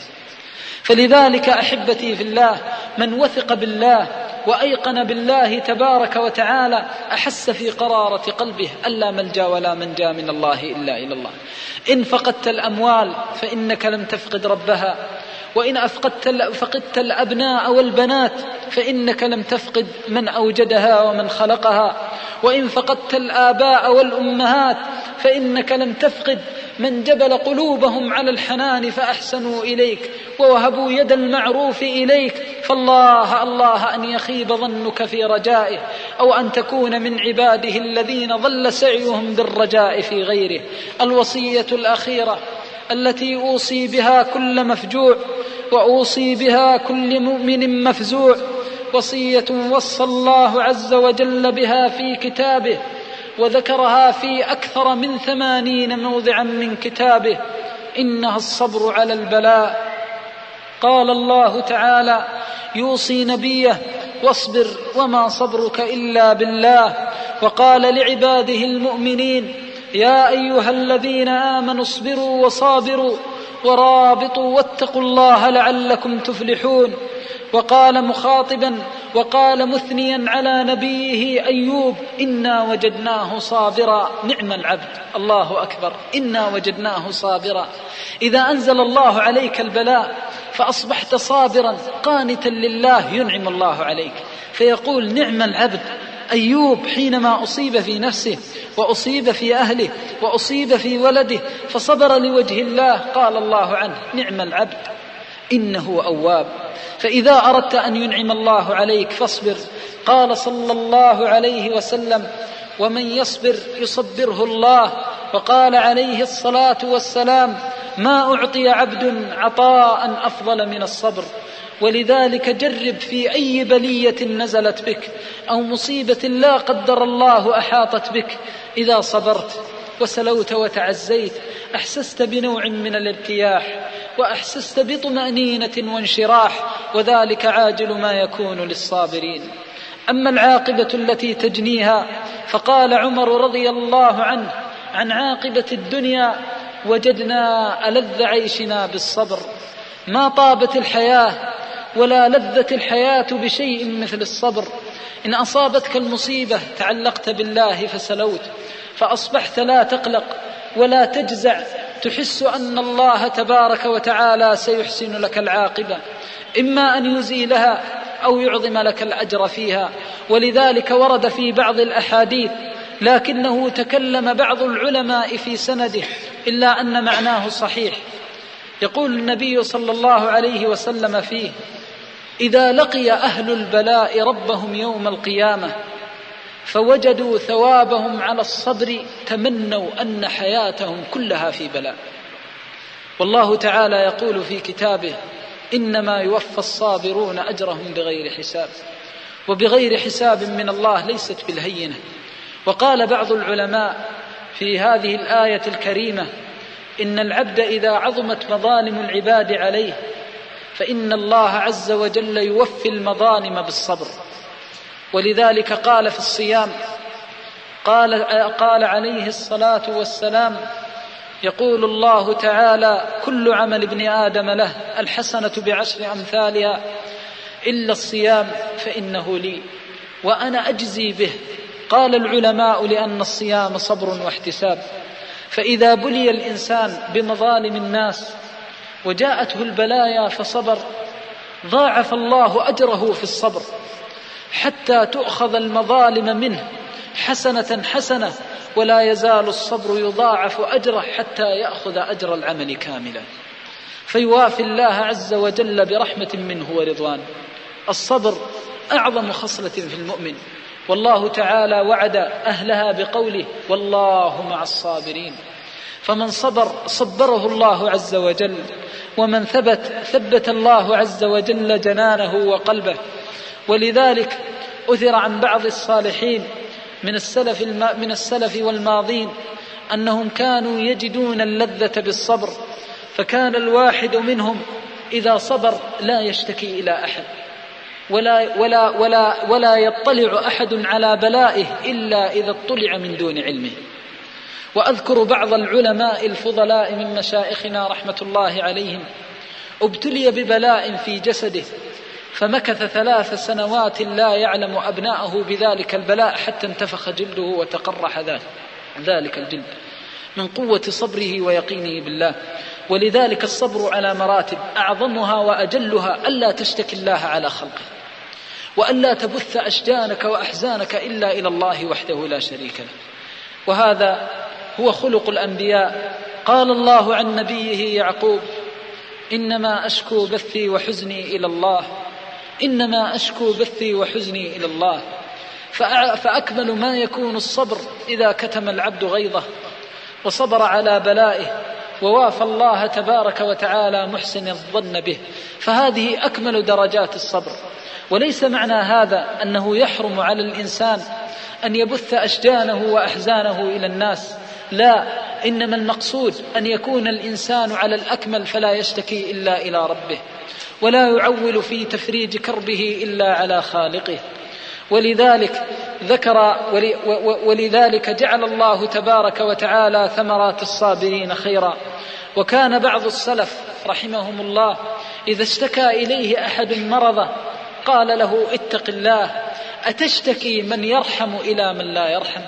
فلذلك أحبتي في الله، من وثق بالله وأيقن بالله تبارك وتعالى أحس في قرارة قلبه ألا ملجأ ولا منجا من الله إلا إلى الله. إن فقدت الأموال فإنك لم تفقد ربها، وإن فقدت الأبناء والبنات فإنك لم تفقد من أوجدها ومن خلقها، وإن فقدت الآباء والأمهات فإنك لم تفقد من جبل قلوبهم على الحنان فأحسنوا إليك ووهبوا يد المعروف إليك. فالله أن يخيب ظنك في رجائه، أو أن تكون من عباده الذين ضل سعيهم بالرجاء في غيره. الوصية الأخيرة التي أوصي بها كل مفجوع وأوصي بها كل مؤمن مفزوع، وصية وصى الله عز وجل بها في كتابه، وذكرها في أكثر من 80 موضعا من كتابه، إنها الصبر على البلاء. قال الله تعالى يوصي نبيه: واصبر وما صبرك إلا بالله. وقال لعباده المؤمنين: يا أيها الذين آمنوا اصبروا وصابروا ورابطوا واتقوا الله لعلكم تفلحون. وقال مخاطبا وقال مثنيا على نبيه أيوب: إنا وجدناه صابرا نعم العبد. الله أكبر، إنا وجدناه صابرا. إذا أنزل الله عليك البلاء فأصبحت صابرا قانتا لله ينعم الله عليك، فيقول: نعم العبد أيوب حينما أصيب في نفسه وأصيب في أهله وأصيب في ولده فصبر لوجه الله، قال الله عنه: نعم العبد إنه أواب. فإذا أردت أن ينعم الله عليك فاصبر. قال صلى الله عليه وسلم: ومن يصبر يصبره الله. وقال عليه الصلاة والسلام: ما أعطي عبد عطاء أفضل من الصبر. ولذلك جرب في أي بلية نزلت بك أو مصيبة لا قدر الله أحاطت بك، إذا صبرت وسلوت وتعزيت أحسست بنوع من الارتياح، وأحسست بطمأنينة وانشراح، وذلك عاجل ما يكون للصابرين. أما العاقبة التي تجنيها، فقال عمر رضي الله عنه عن عاقبة الدنيا: وجدنا ألذ عيشنا بالصبر. ما طابت الحياة ولا لذت الحياة بشيء مثل الصبر. إن أصابتك المصيبة تعلقت بالله فسلوت، فأصبحت لا تقلق ولا تجزع، تحس أن الله تبارك وتعالى سيحسن لك العاقبة، إما أن يزيلها أو يعظم لك الأجر فيها. ولذلك ورد في بعض الأحاديث لكنه تكلم بعض العلماء في سنده إلا أن معناه صحيح. يقول النبي صلى الله عليه وسلم فيه: إذا لقي أهل البلاء ربهم يوم القيامة فوجدوا ثوابهم على الصبر تمنوا أن حياتهم كلها في بلاء. والله تعالى يقول في كتابه: إنما يوفى الصابرون أجرهم بغير حساب. وبغير حساب من الله ليست بالهينة. وقال بعض العلماء في هذه الآية الكريمة: إن العبد إذا عظمت مظالم العباد عليه فإن الله عز وجل يوفي المظالم بالصبر. ولذلك قال في الصيام، قال عليه الصلاة والسلام: يقول الله تعالى: كل عمل ابن آدم له الحسنة بعشر أمثالها إلا الصيام فإنه لي وأنا أجزي به. قال العلماء: لأن الصيام صبر واحتساب. فإذا بلي الإنسان بمظالم الناس وجاءته البلايا فصبر ضاعف الله أجره في الصبر حتى تؤخذ المظالم منه حسنة حسنة، ولا يزال الصبر يضاعف أجره حتى يأخذ أجر العمل كاملا، فيوافي الله عز وجل برحمة منه ورضوان. الصبر أعظم خصلة في المؤمن، والله تعالى وعد أهلها بقوله: والله مع الصابرين. فمن صبر صبره الله عز وجل، ومن ثبت الله عز وجل جنانه وقلبه. ولذلك أثر عن بعض الصالحين من السلف والماضين أنهم كانوا يجدون اللذة بالصبر، فكان الواحد منهم إذا صبر لا يشتكي إلى أحد ولا يطلع أحد على بلائه إلا إذا اطلع من دون علمه. وأذكر بعض العلماء الفضلاء من مشايخنا رحمة الله عليهم ابتلي ببلاء في جسده فمكث 3 سنوات لا يعلم أبناءه بذلك البلاء حتى انتفخ جلده وتقرح ذلك الجلد من قوة صبره ويقينه بالله. ولذلك الصبر على مراتب، أعظمها وأجلها ألا تشتكي الله على خلقه، وألا تبث أشجانك وأحزانك إلا إلى الله وحده لا شريك له. وهذا هو خلق الأنبياء. قال الله عن نبيه يعقوب: إنما أشكو بثي وحزني إلى الله، إنما أشكو بثي وحزني إلى الله. فأكمل ما يكون الصبر إذا كتم العبد غيظه وصبر على بلائه ووافى الله تبارك وتعالى محسن الظن به، فهذه أكمل درجات الصبر. وليس معنى هذا أنه يحرم على الإنسان أن يبث أشجانه وأحزانه إلى الناس، لا، إنما المقصود أن يكون الإنسان على الأكمل فلا يشتكي إلا إلى ربه، ولا يعول في تفريج كربه إلا على خالقه. ولذلك جعل الله تبارك وتعالى ثمرات الصابرين خيرا. وكان بعض السلف رحمهم الله إذا اشتكى إليه أحد مرضه قال له: اتق الله، أتشتكي من يرحم إلى من لا يرحم؟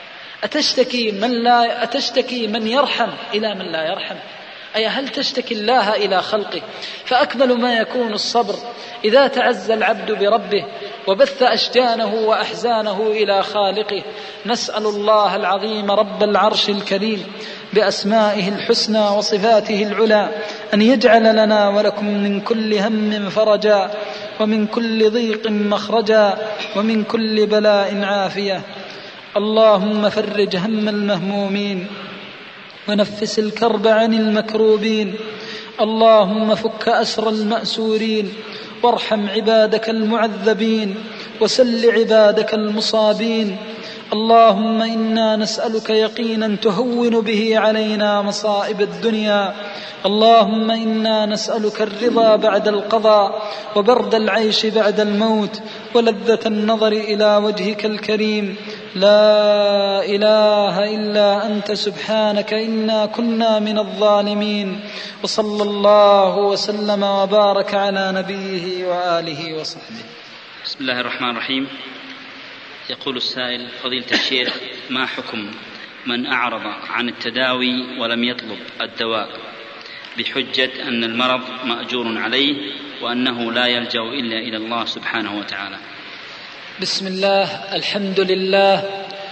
أتشتكي من يرحم إلى من لا يرحم؟ أي هل تشتكي الله إلى خلقه؟ فأكمل ما يكون الصبر إذا تعزى العبد بربه وبث أشجانه وأحزانه إلى خالقه. نسأل الله العظيم رب العرش الكريم بأسمائه الحسنى وصفاته العلى أن يجعل لنا ولكم من كل هم فرجا، ومن كل ضيق مخرجا، ومن كل بلاء عافية. اللهم فرج هم المهمومين ونفس الكرب عن المكروبين. اللهم فك أسر المأسورين، وارحم عبادك المعذبين، وسل عبادك المصابين. اللهم إنا نسألك يقينا تهون به علينا مصائب الدنيا. اللهم إنا نسألك الرضا بعد القضاء، وبرد العيش بعد الموت، ولذة النظر إلى وجهك الكريم. لا إله إلا أنت سبحانك إنا كنا من الظالمين. وصلى الله وسلم وبارك على نبيه وآله وصحبه. بسم الله الرحمن الرحيم. يقول السائل: فضيلة الشيخ، ما حكم من أعرض عن التداوي ولم يطلب الدواء بحجة أن المرض مأجور عليه وأنه لا يلجأ إلا إلى الله سبحانه وتعالى؟ بسم الله، الحمد لله،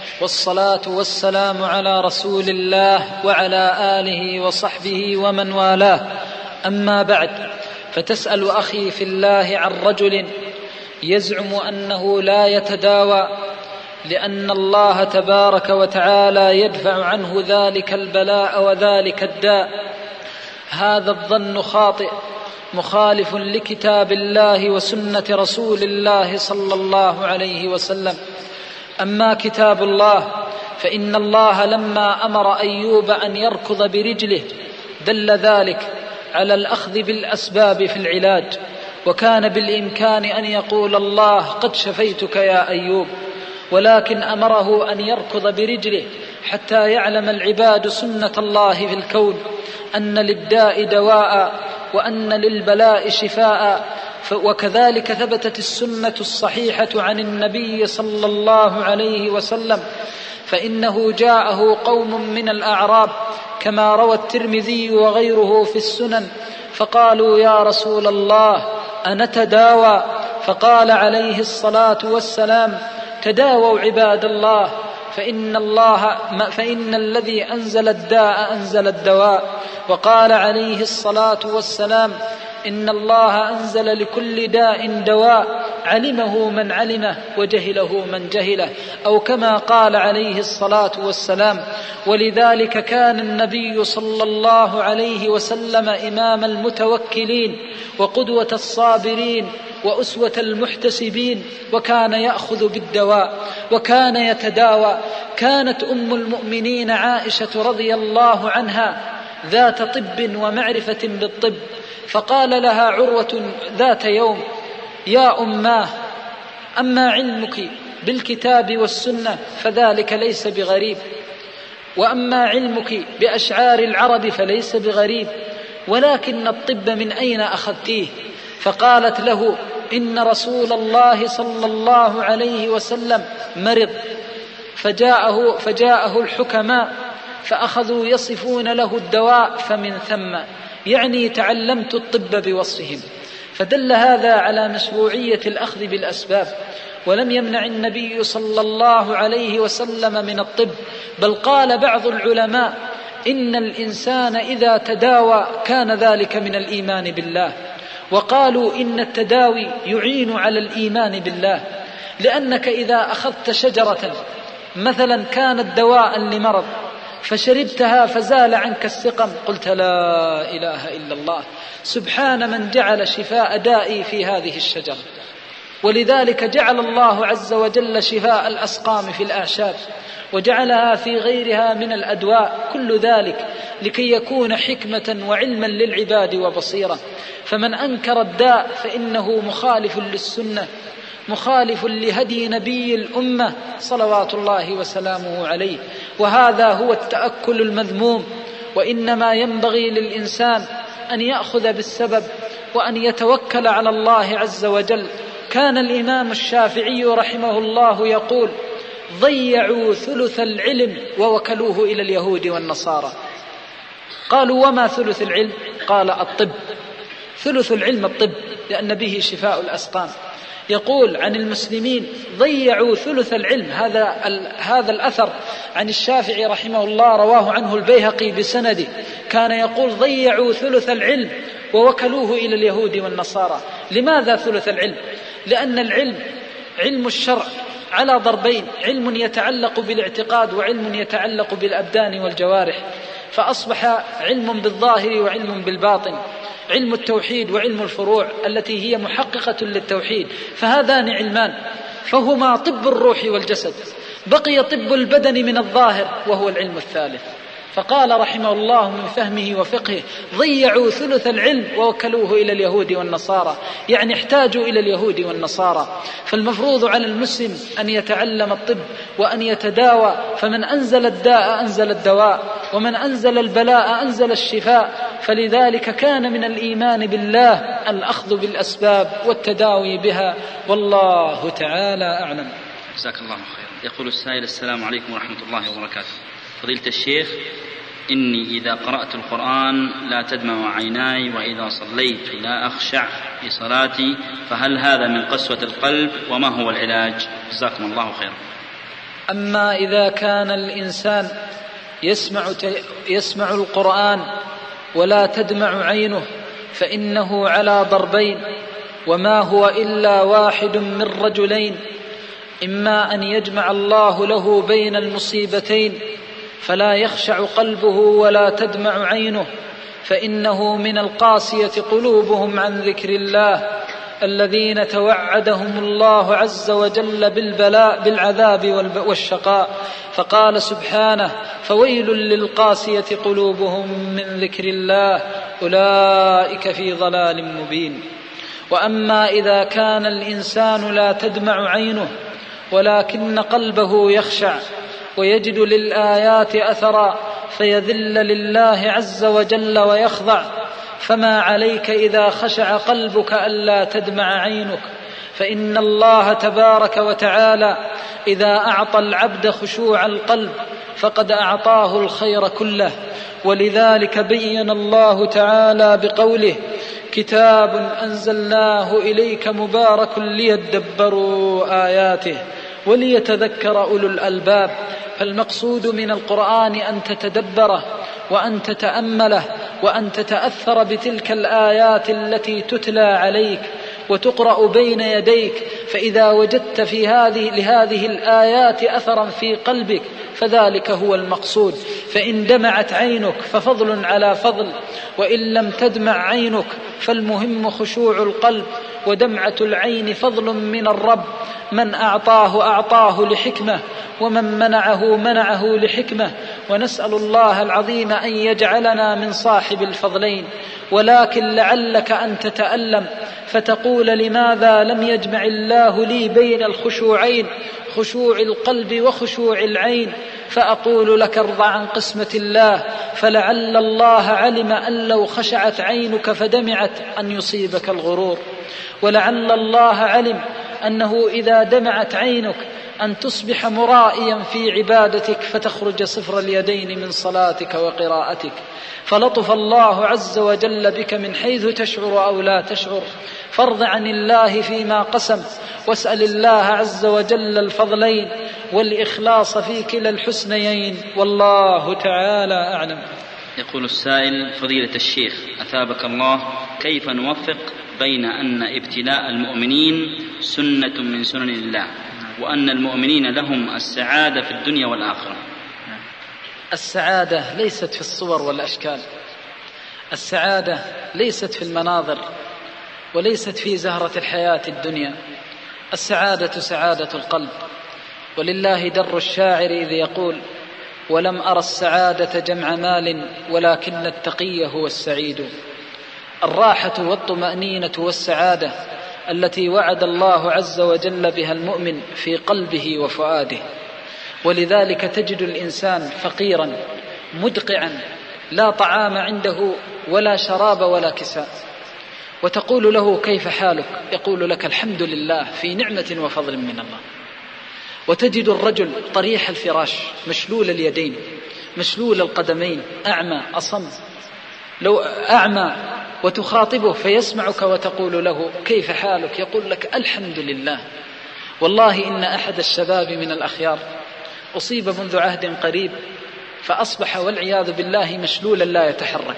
والصلاة والسلام على رسول الله وعلى آله وصحبه ومن والاه. أما بعد، فتسأل أخي في الله عن رجل يزعم أنه لا يتداوى لأن الله تبارك وتعالى يدفع عنه ذلك البلاء وذلك الداء. هذا الظن خاطئ مخالف لكتاب الله وسنة رسول الله صلى الله عليه وسلم. أما كتاب الله فإن الله لما أمر أيوب أن يركض برجله دل ذلك على الأخذ بالأسباب في العلاج، وكان بالإمكان أن يقول الله قد شفيتك يا أيوب، ولكن أمره أن يركض برجله حتى يعلم العباد سنة الله في الكون، أن للداء دواء وأن للبلاء شفاء. وكذلك ثبتت السنة الصحيحة عن النبي صلى الله عليه وسلم، فإنه جاءه قوم من الأعراب كما روى الترمذي وغيره في السنن، فقالوا يا رسول الله أنتداوى؟ فقال عليه الصلاة والسلام تداووا عباد الله، فإن الذي أنزل الداء أنزل الدواء. وقال عليه الصلاة والسلام إن الله أنزل لكل داء دواء، علمه من علمه وجهله من جهله، أو كما قال عليه الصلاة والسلام. ولذلك كان النبي صلى الله عليه وسلم إمام المتوكلين وقدوة الصابرين وأسوة المحتسبين، وكان يأخذ بالدواء وكان يتداوى. كانت أم المؤمنين عائشة رضي الله عنها ذات طب ومعرفة بالطب، فقال لها عروة ذات يوم يا أماه أما علمك بالكتاب والسنة فذلك ليس بغريب، وأما علمك بأشعار العرب فليس بغريب، ولكن الطب من أين أخذتيه؟ فقالت له إن رسول الله صلى الله عليه وسلم مرض فجاءه الحكماء فأخذوا يصفون له الدواء، فمن ثم يعني تعلمت الطب بوصفهم. فدل هذا على مشروعية الأخذ بالأسباب، ولم يمنع النبي صلى الله عليه وسلم من الطب، بل قال بعض العلماء إن الإنسان إذا تداوى كان ذلك من الإيمان بالله، وقالوا إن التداوي يعين على الإيمان بالله، لأنك إذا أخذت شجرة مثلا كانت دواء لمرض فشربتها فزال عنك السقم، قلت لا إله إلا الله، سبحان من جعل شفاء دائي في هذه الشجرة. ولذلك جعل الله عز وجل شفاء الأسقام في الأعشاب، وجعلها في غيرها من الأدواء، كل ذلك لكي يكون حكمة وعلما للعباد وبصيرة. فمن أنكر الداء فإنه مخالف للسنة، مخالف لهدي نبي الأمة صلوات الله وسلامه عليه، وهذا هو التأكل المذموم. وإنما ينبغي للإنسان أن يأخذ بالسبب وأن يتوكل على الله عز وجل. كان الإمام الشافعي رحمه الله يقول ضيعوا ثلث العلم ووكلوه إلى اليهود والنصارى. قالوا وما ثلث العلم؟ قال الطب، ثلث العلم الطب، لأن به شفاء الأسقام. يقول عن المسلمين ضيعوا ثلث العلم. هذا الأثر عن الشافعي رحمه الله رواه عنه البيهقي بسنده، كان يقول ضيعوا ثلث العلم ووكلوه إلى اليهود والنصارى. لماذا ثلث العلم؟ لأن العلم علم الشرع على ضربين، علم يتعلق بالاعتقاد وعلم يتعلق بالأبدان والجوارح، فأصبح علم بالظاهر وعلم بالباطن، علم التوحيد وعلم الفروع التي هي محققة للتوحيد، فهذان علمان، فهما طب الروح والجسد. بقي طب البدن من الظاهر وهو العلم الثالث. فقال رحمه الله من فهمه وفقهه ضيعوا ثلث العلم ووكلوه إلى اليهود والنصارى، يعني احتاجوا إلى اليهود والنصارى. فالمفروض على المسلم أن يتعلم الطب وأن يتداوى، فمن أنزل الداء أنزل الدواء، ومن أنزل البلاء أنزل الشفاء. فلذلك كان من الإيمان بالله الأخذ بالأسباب والتداوي بها، والله تعالى أعلم. جزاك الله خير. يقول السائل السلام عليكم ورحمة الله وبركاته. فضيلة الشيخ، إني إذا قرأت القرآن لا تدمع عيناي، وإذا صليت لا أخشع في صلاتي، فهل هذا من قسوة القلب؟ وما هو العلاج؟ جزاكم الله خيرا. أما إذا كان الإنسان يسمع القرآن ولا تدمع عينه فإنه على ضربين، وما هو إلا واحد من رجلين: إما أن يجمع الله له بين المصيبتين فلا يخشع قلبه ولا تدمع عينه، فإنه من القاسية قلوبهم عن ذكر الله الذين توعدهم الله عز وجل بالعذاب والشقاء، فقال سبحانه: فويل للقاسية قلوبهم من ذكر الله أولئك في ضلال مبين. وأما إذا كان الإنسان لا تدمع عينه ولكن قلبه يخشع ويجد للآيات أثرا فيذل لله عز وجل ويخضع، فما عليك إذا خشع قلبك ألا تدمع عينك، فإن الله تبارك وتعالى إذا أعطى العبد خشوع القلب فقد أعطاه الخير كله. ولذلك بين الله تعالى بقوله: كتاب أنزلناه إليك مبارك ليدبروا آياته وليتذكر أولو الألباب. فالمقصود من القرآن أن تتدبره وأن تتأمله وأن تتأثر بتلك الآيات التي تتلى عليك وتقرأ بين يديك، فإذا وجدت لهذه الآيات أثرا في قلبك فذلك هو المقصود. فإن دمعت عينك ففضل على فضل، وإن لم تدمع عينك فالمهم خشوع القلب، ودمعة العين فضل من الرب، من أعطاه لحكمة ومن منعه لحكمة، ونسأل الله العظيم أن يجعلنا من صاحب الفضلين. ولكن لعلك أن تتألم فتقول: لماذا لم يجمع الله لي بين الخشوعين، خشوع القلب وخشوع العين؟ فأقول لك: ارضى عن قسمة الله، فلعل الله علم أن لو خشعت عينك فدمعت أن يصيبك الغرور، ولعل الله علم أنه إذا دمعت عينك أن تصبح مرائيا في عبادتك فتخرج صفر اليدين من صلاتك وقراءتك، فلطف الله عز وجل بك من حيث تشعر أو لا تشعر. فارض عن الله فيما قسم، واسأل الله عز وجل الفضلين والإخلاص في كلا الحسنيين، والله تعالى أعلم. يقول السائل: فضيلة الشيخ أثابك الله، كيف نوفق بين أن ابتلاء المؤمنين سنة من سنن الله، وأن المؤمنين لهم السعادة في الدنيا والآخرة؟ السعادة ليست في الصور والأشكال، السعادة ليست في المناظر، وليست في زهرة الحياة الدنيا. السعادة سعادة القلب. ولله در الشاعر إذ يقول: ولم أرى السعادة جمع مال ولكن التقي هو السعيد. الراحة والطمأنينة والسعادة التي وعد الله عز وجل بها المؤمن في قلبه وفؤاده. ولذلك تجد الإنسان فقيرا مدقعا لا طعام عنده ولا شراب ولا كساء، وتقول له: كيف حالك؟ يقول لك: الحمد لله، في نعمة وفضل من الله. وتجد الرجل طريح الفراش مشلول اليدين مشلول القدمين أعمى أصم، لو أعمى وتخاطبه فيسمعك وتقول له: كيف حالك؟ يقول لك: الحمد لله. والله إن أحد الشباب من الأخيار أصيب منذ عهد قريب فأصبح والعياذ بالله مشلولا لا يتحرك،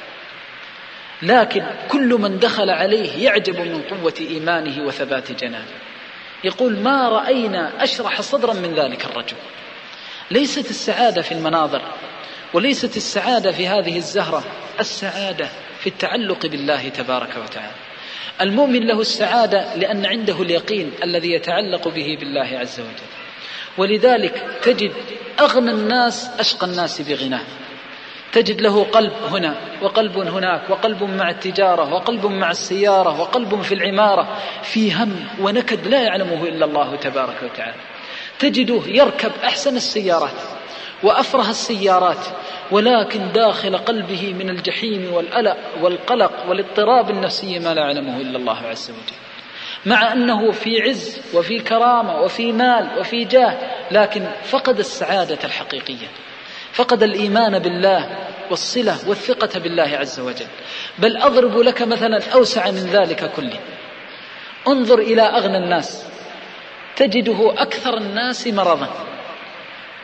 لكن كل من دخل عليه يعجب من قوة إيمانه وثبات جنانه، يقول: ما رأينا أشرح صدرا من ذلك الرجل. ليست السعادة في المناظر، وليست السعادة في هذه الزهرة، السعادة في التعلق بالله تبارك وتعالى. المؤمن له السعادة لأن عنده اليقين الذي يتعلق به بالله عز وجل. ولذلك تجد أغنى الناس أشقى الناس بغناه، تجد له قلب هنا وقلب هناك، وقلب مع التجارة وقلب مع السيارة وقلب في العمارة، في هم ونكد لا يعلمه إلا الله تبارك وتعالى. تجده يركب أحسن السيارات وأفرح السيارات، ولكن داخل قلبه من الجحيم والقلق والاضطراب النفسي ما لا يعلمه إلا الله عز وجل، مع أنه في عز وفي كرامة وفي مال وفي جاه، لكن فقد السعادة الحقيقية، فقد الإيمان بالله والصلة والثقة بالله عز وجل. بل أضرب لك مثلا أوسع من ذلك كله. انظر إلى أغنى الناس، تجده أكثر الناس مرضا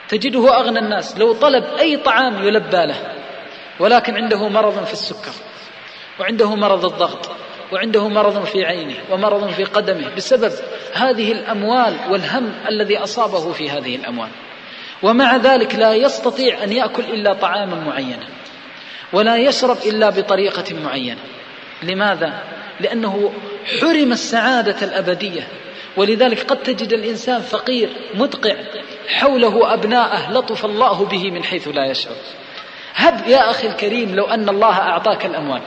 تجده أغنى الناس، لو طلب أي طعام يلبى له، ولكن عنده مرض في السكر، وعنده مرض الضغط، وعنده مرض في عينه، ومرض في قدمه، بسبب هذه الأموال والهم الذي أصابه في هذه الأموال. ومع ذلك لا يستطيع أن يأكل إلا طعاما معينا، ولا يشرب إلا بطريقة معينة. لماذا؟ لأنه حرم السعادة الأبدية. ولذلك قد تجد الإنسان فقير مدقع، حوله أبناءه لطف الله به من حيث لا يشعر. هب يا أخي الكريم لو أن الله أعطاك الأموال،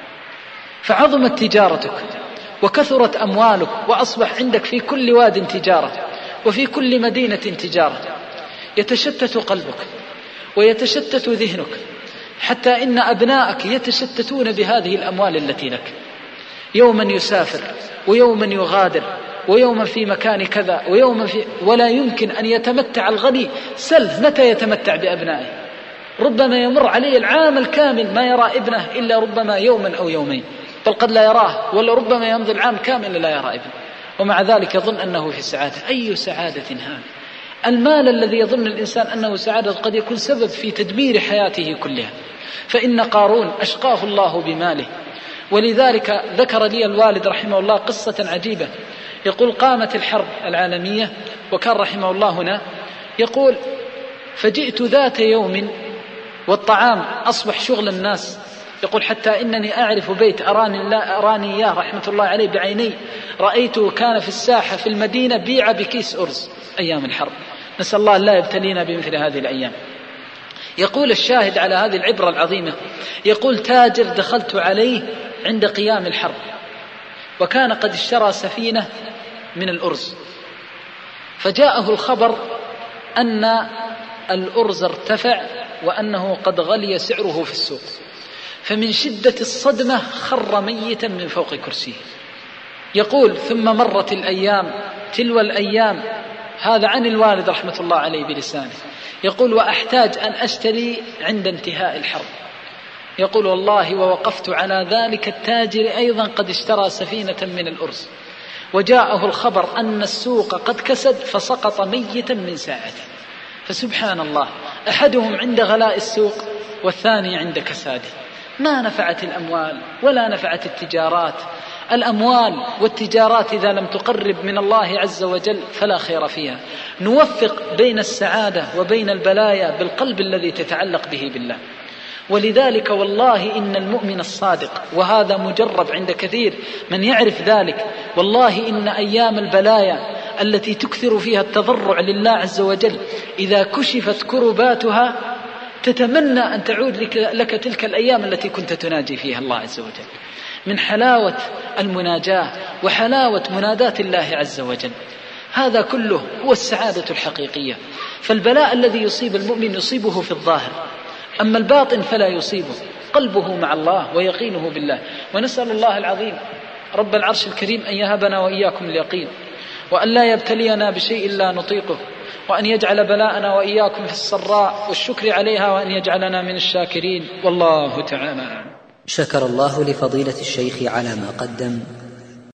فعظمت تجارتك وكثرت أموالك، وأصبح عندك في كل واد تجارة، وفي كل مدينة تجارة، يتشتت قلبك ويتشتت ذهنك، حتى إن أبناءك يتشتتون بهذه الأموال التي لك. يوما يسافر، ويوما يغادر، ويوما في مكان كذا، ويوما ولا يمكن أن يتمتع الغني. سل متى يتمتع بأبنائه؟ ربما يمر عليه العام الكامل ما يرى ابنه إلا ربما يوما أو يومين، بل قد لا يراه، ولا ربما يمضي العام كامل لا يرى ابنه، ومع ذلك يظن أنه في سعادة. أي سعادة هذه؟ المال الذي يظن الإنسان أنه سعادة قد يكون سبب في تدمير حياته كلها. فإن قارون أشقاه الله بماله. ولذلك ذكر لي الوالد رحمه الله قصة عجيبة. يقول قامت الحرب العالمية، وكان رحمه الله هنا، يقول فجئت ذات يوم والطعام أصبح شغل الناس. يقول حتى إنني أعرف بيت أراني إياه رحمة الله عليه بعيني، رأيته كان في الساحة في المدينة بيع بكيس أرز أيام الحرب. نسأل الله لا يبتلينا بمثل هذه الأيام. يقول الشاهد على هذه العبرة العظيمة، يقول تاجر دخلت عليه عند قيام الحرب، وكان قد اشترى سفينة من الأرز، فجاءه الخبر أن الأرز ارتفع وأنه قد غلي سعره في السوق، فمن شدة الصدمة خر ميتا من فوق كرسيه. يقول ثم مرت الأيام تلو الأيام، هذا عن الوالد رحمة الله عليه بلسانه. يقول وأحتاج أن أشتري عند انتهاء الحرب. يقول والله ووقفت على ذلك التاجر أيضا قد اشترى سفينة من الأرز، وجاءه الخبر أن السوق قد كسد فسقط ميتا من ساعته. فسبحان الله، أحدهم عند غلاء السوق والثاني عند كساده. ما نفعت الأموال ولا نفعت التجارات. الأموال والتجارات إذا لم تقرب من الله عز وجل فلا خير فيها. نوفق بين السعادة وبين البلايا بالقلب الذي تتعلق به بالله. ولذلك والله إن المؤمن الصادق، وهذا مجرب عند كثير من يعرف ذلك، والله إن أيام البلايا التي تكثر فيها التضرع لله عز وجل إذا كشفت كرباتها تتمنى أن تعود لك تلك الأيام التي كنت تناجي فيها الله عز وجل، من حلاوة المناجاة وحلاوة مناداة الله عز وجل. هذا كله هو السعادة الحقيقية. فالبلاء الذي يصيب المؤمن يصيبه في الظاهر، أما الباطن فلا يصيبه، قلبه مع الله ويقينه بالله. ونسأل الله العظيم رب العرش الكريم أن يهبنا وإياكم اليقين، وأن لا يبتلينا بشيء لا نطيقه، وأن يجعل بلاءنا وإياكم في السراء والشكر عليها، وأن يجعلنا من الشاكرين. والله تعالى. شكر الله لفضيلة الشيخ على ما قدم،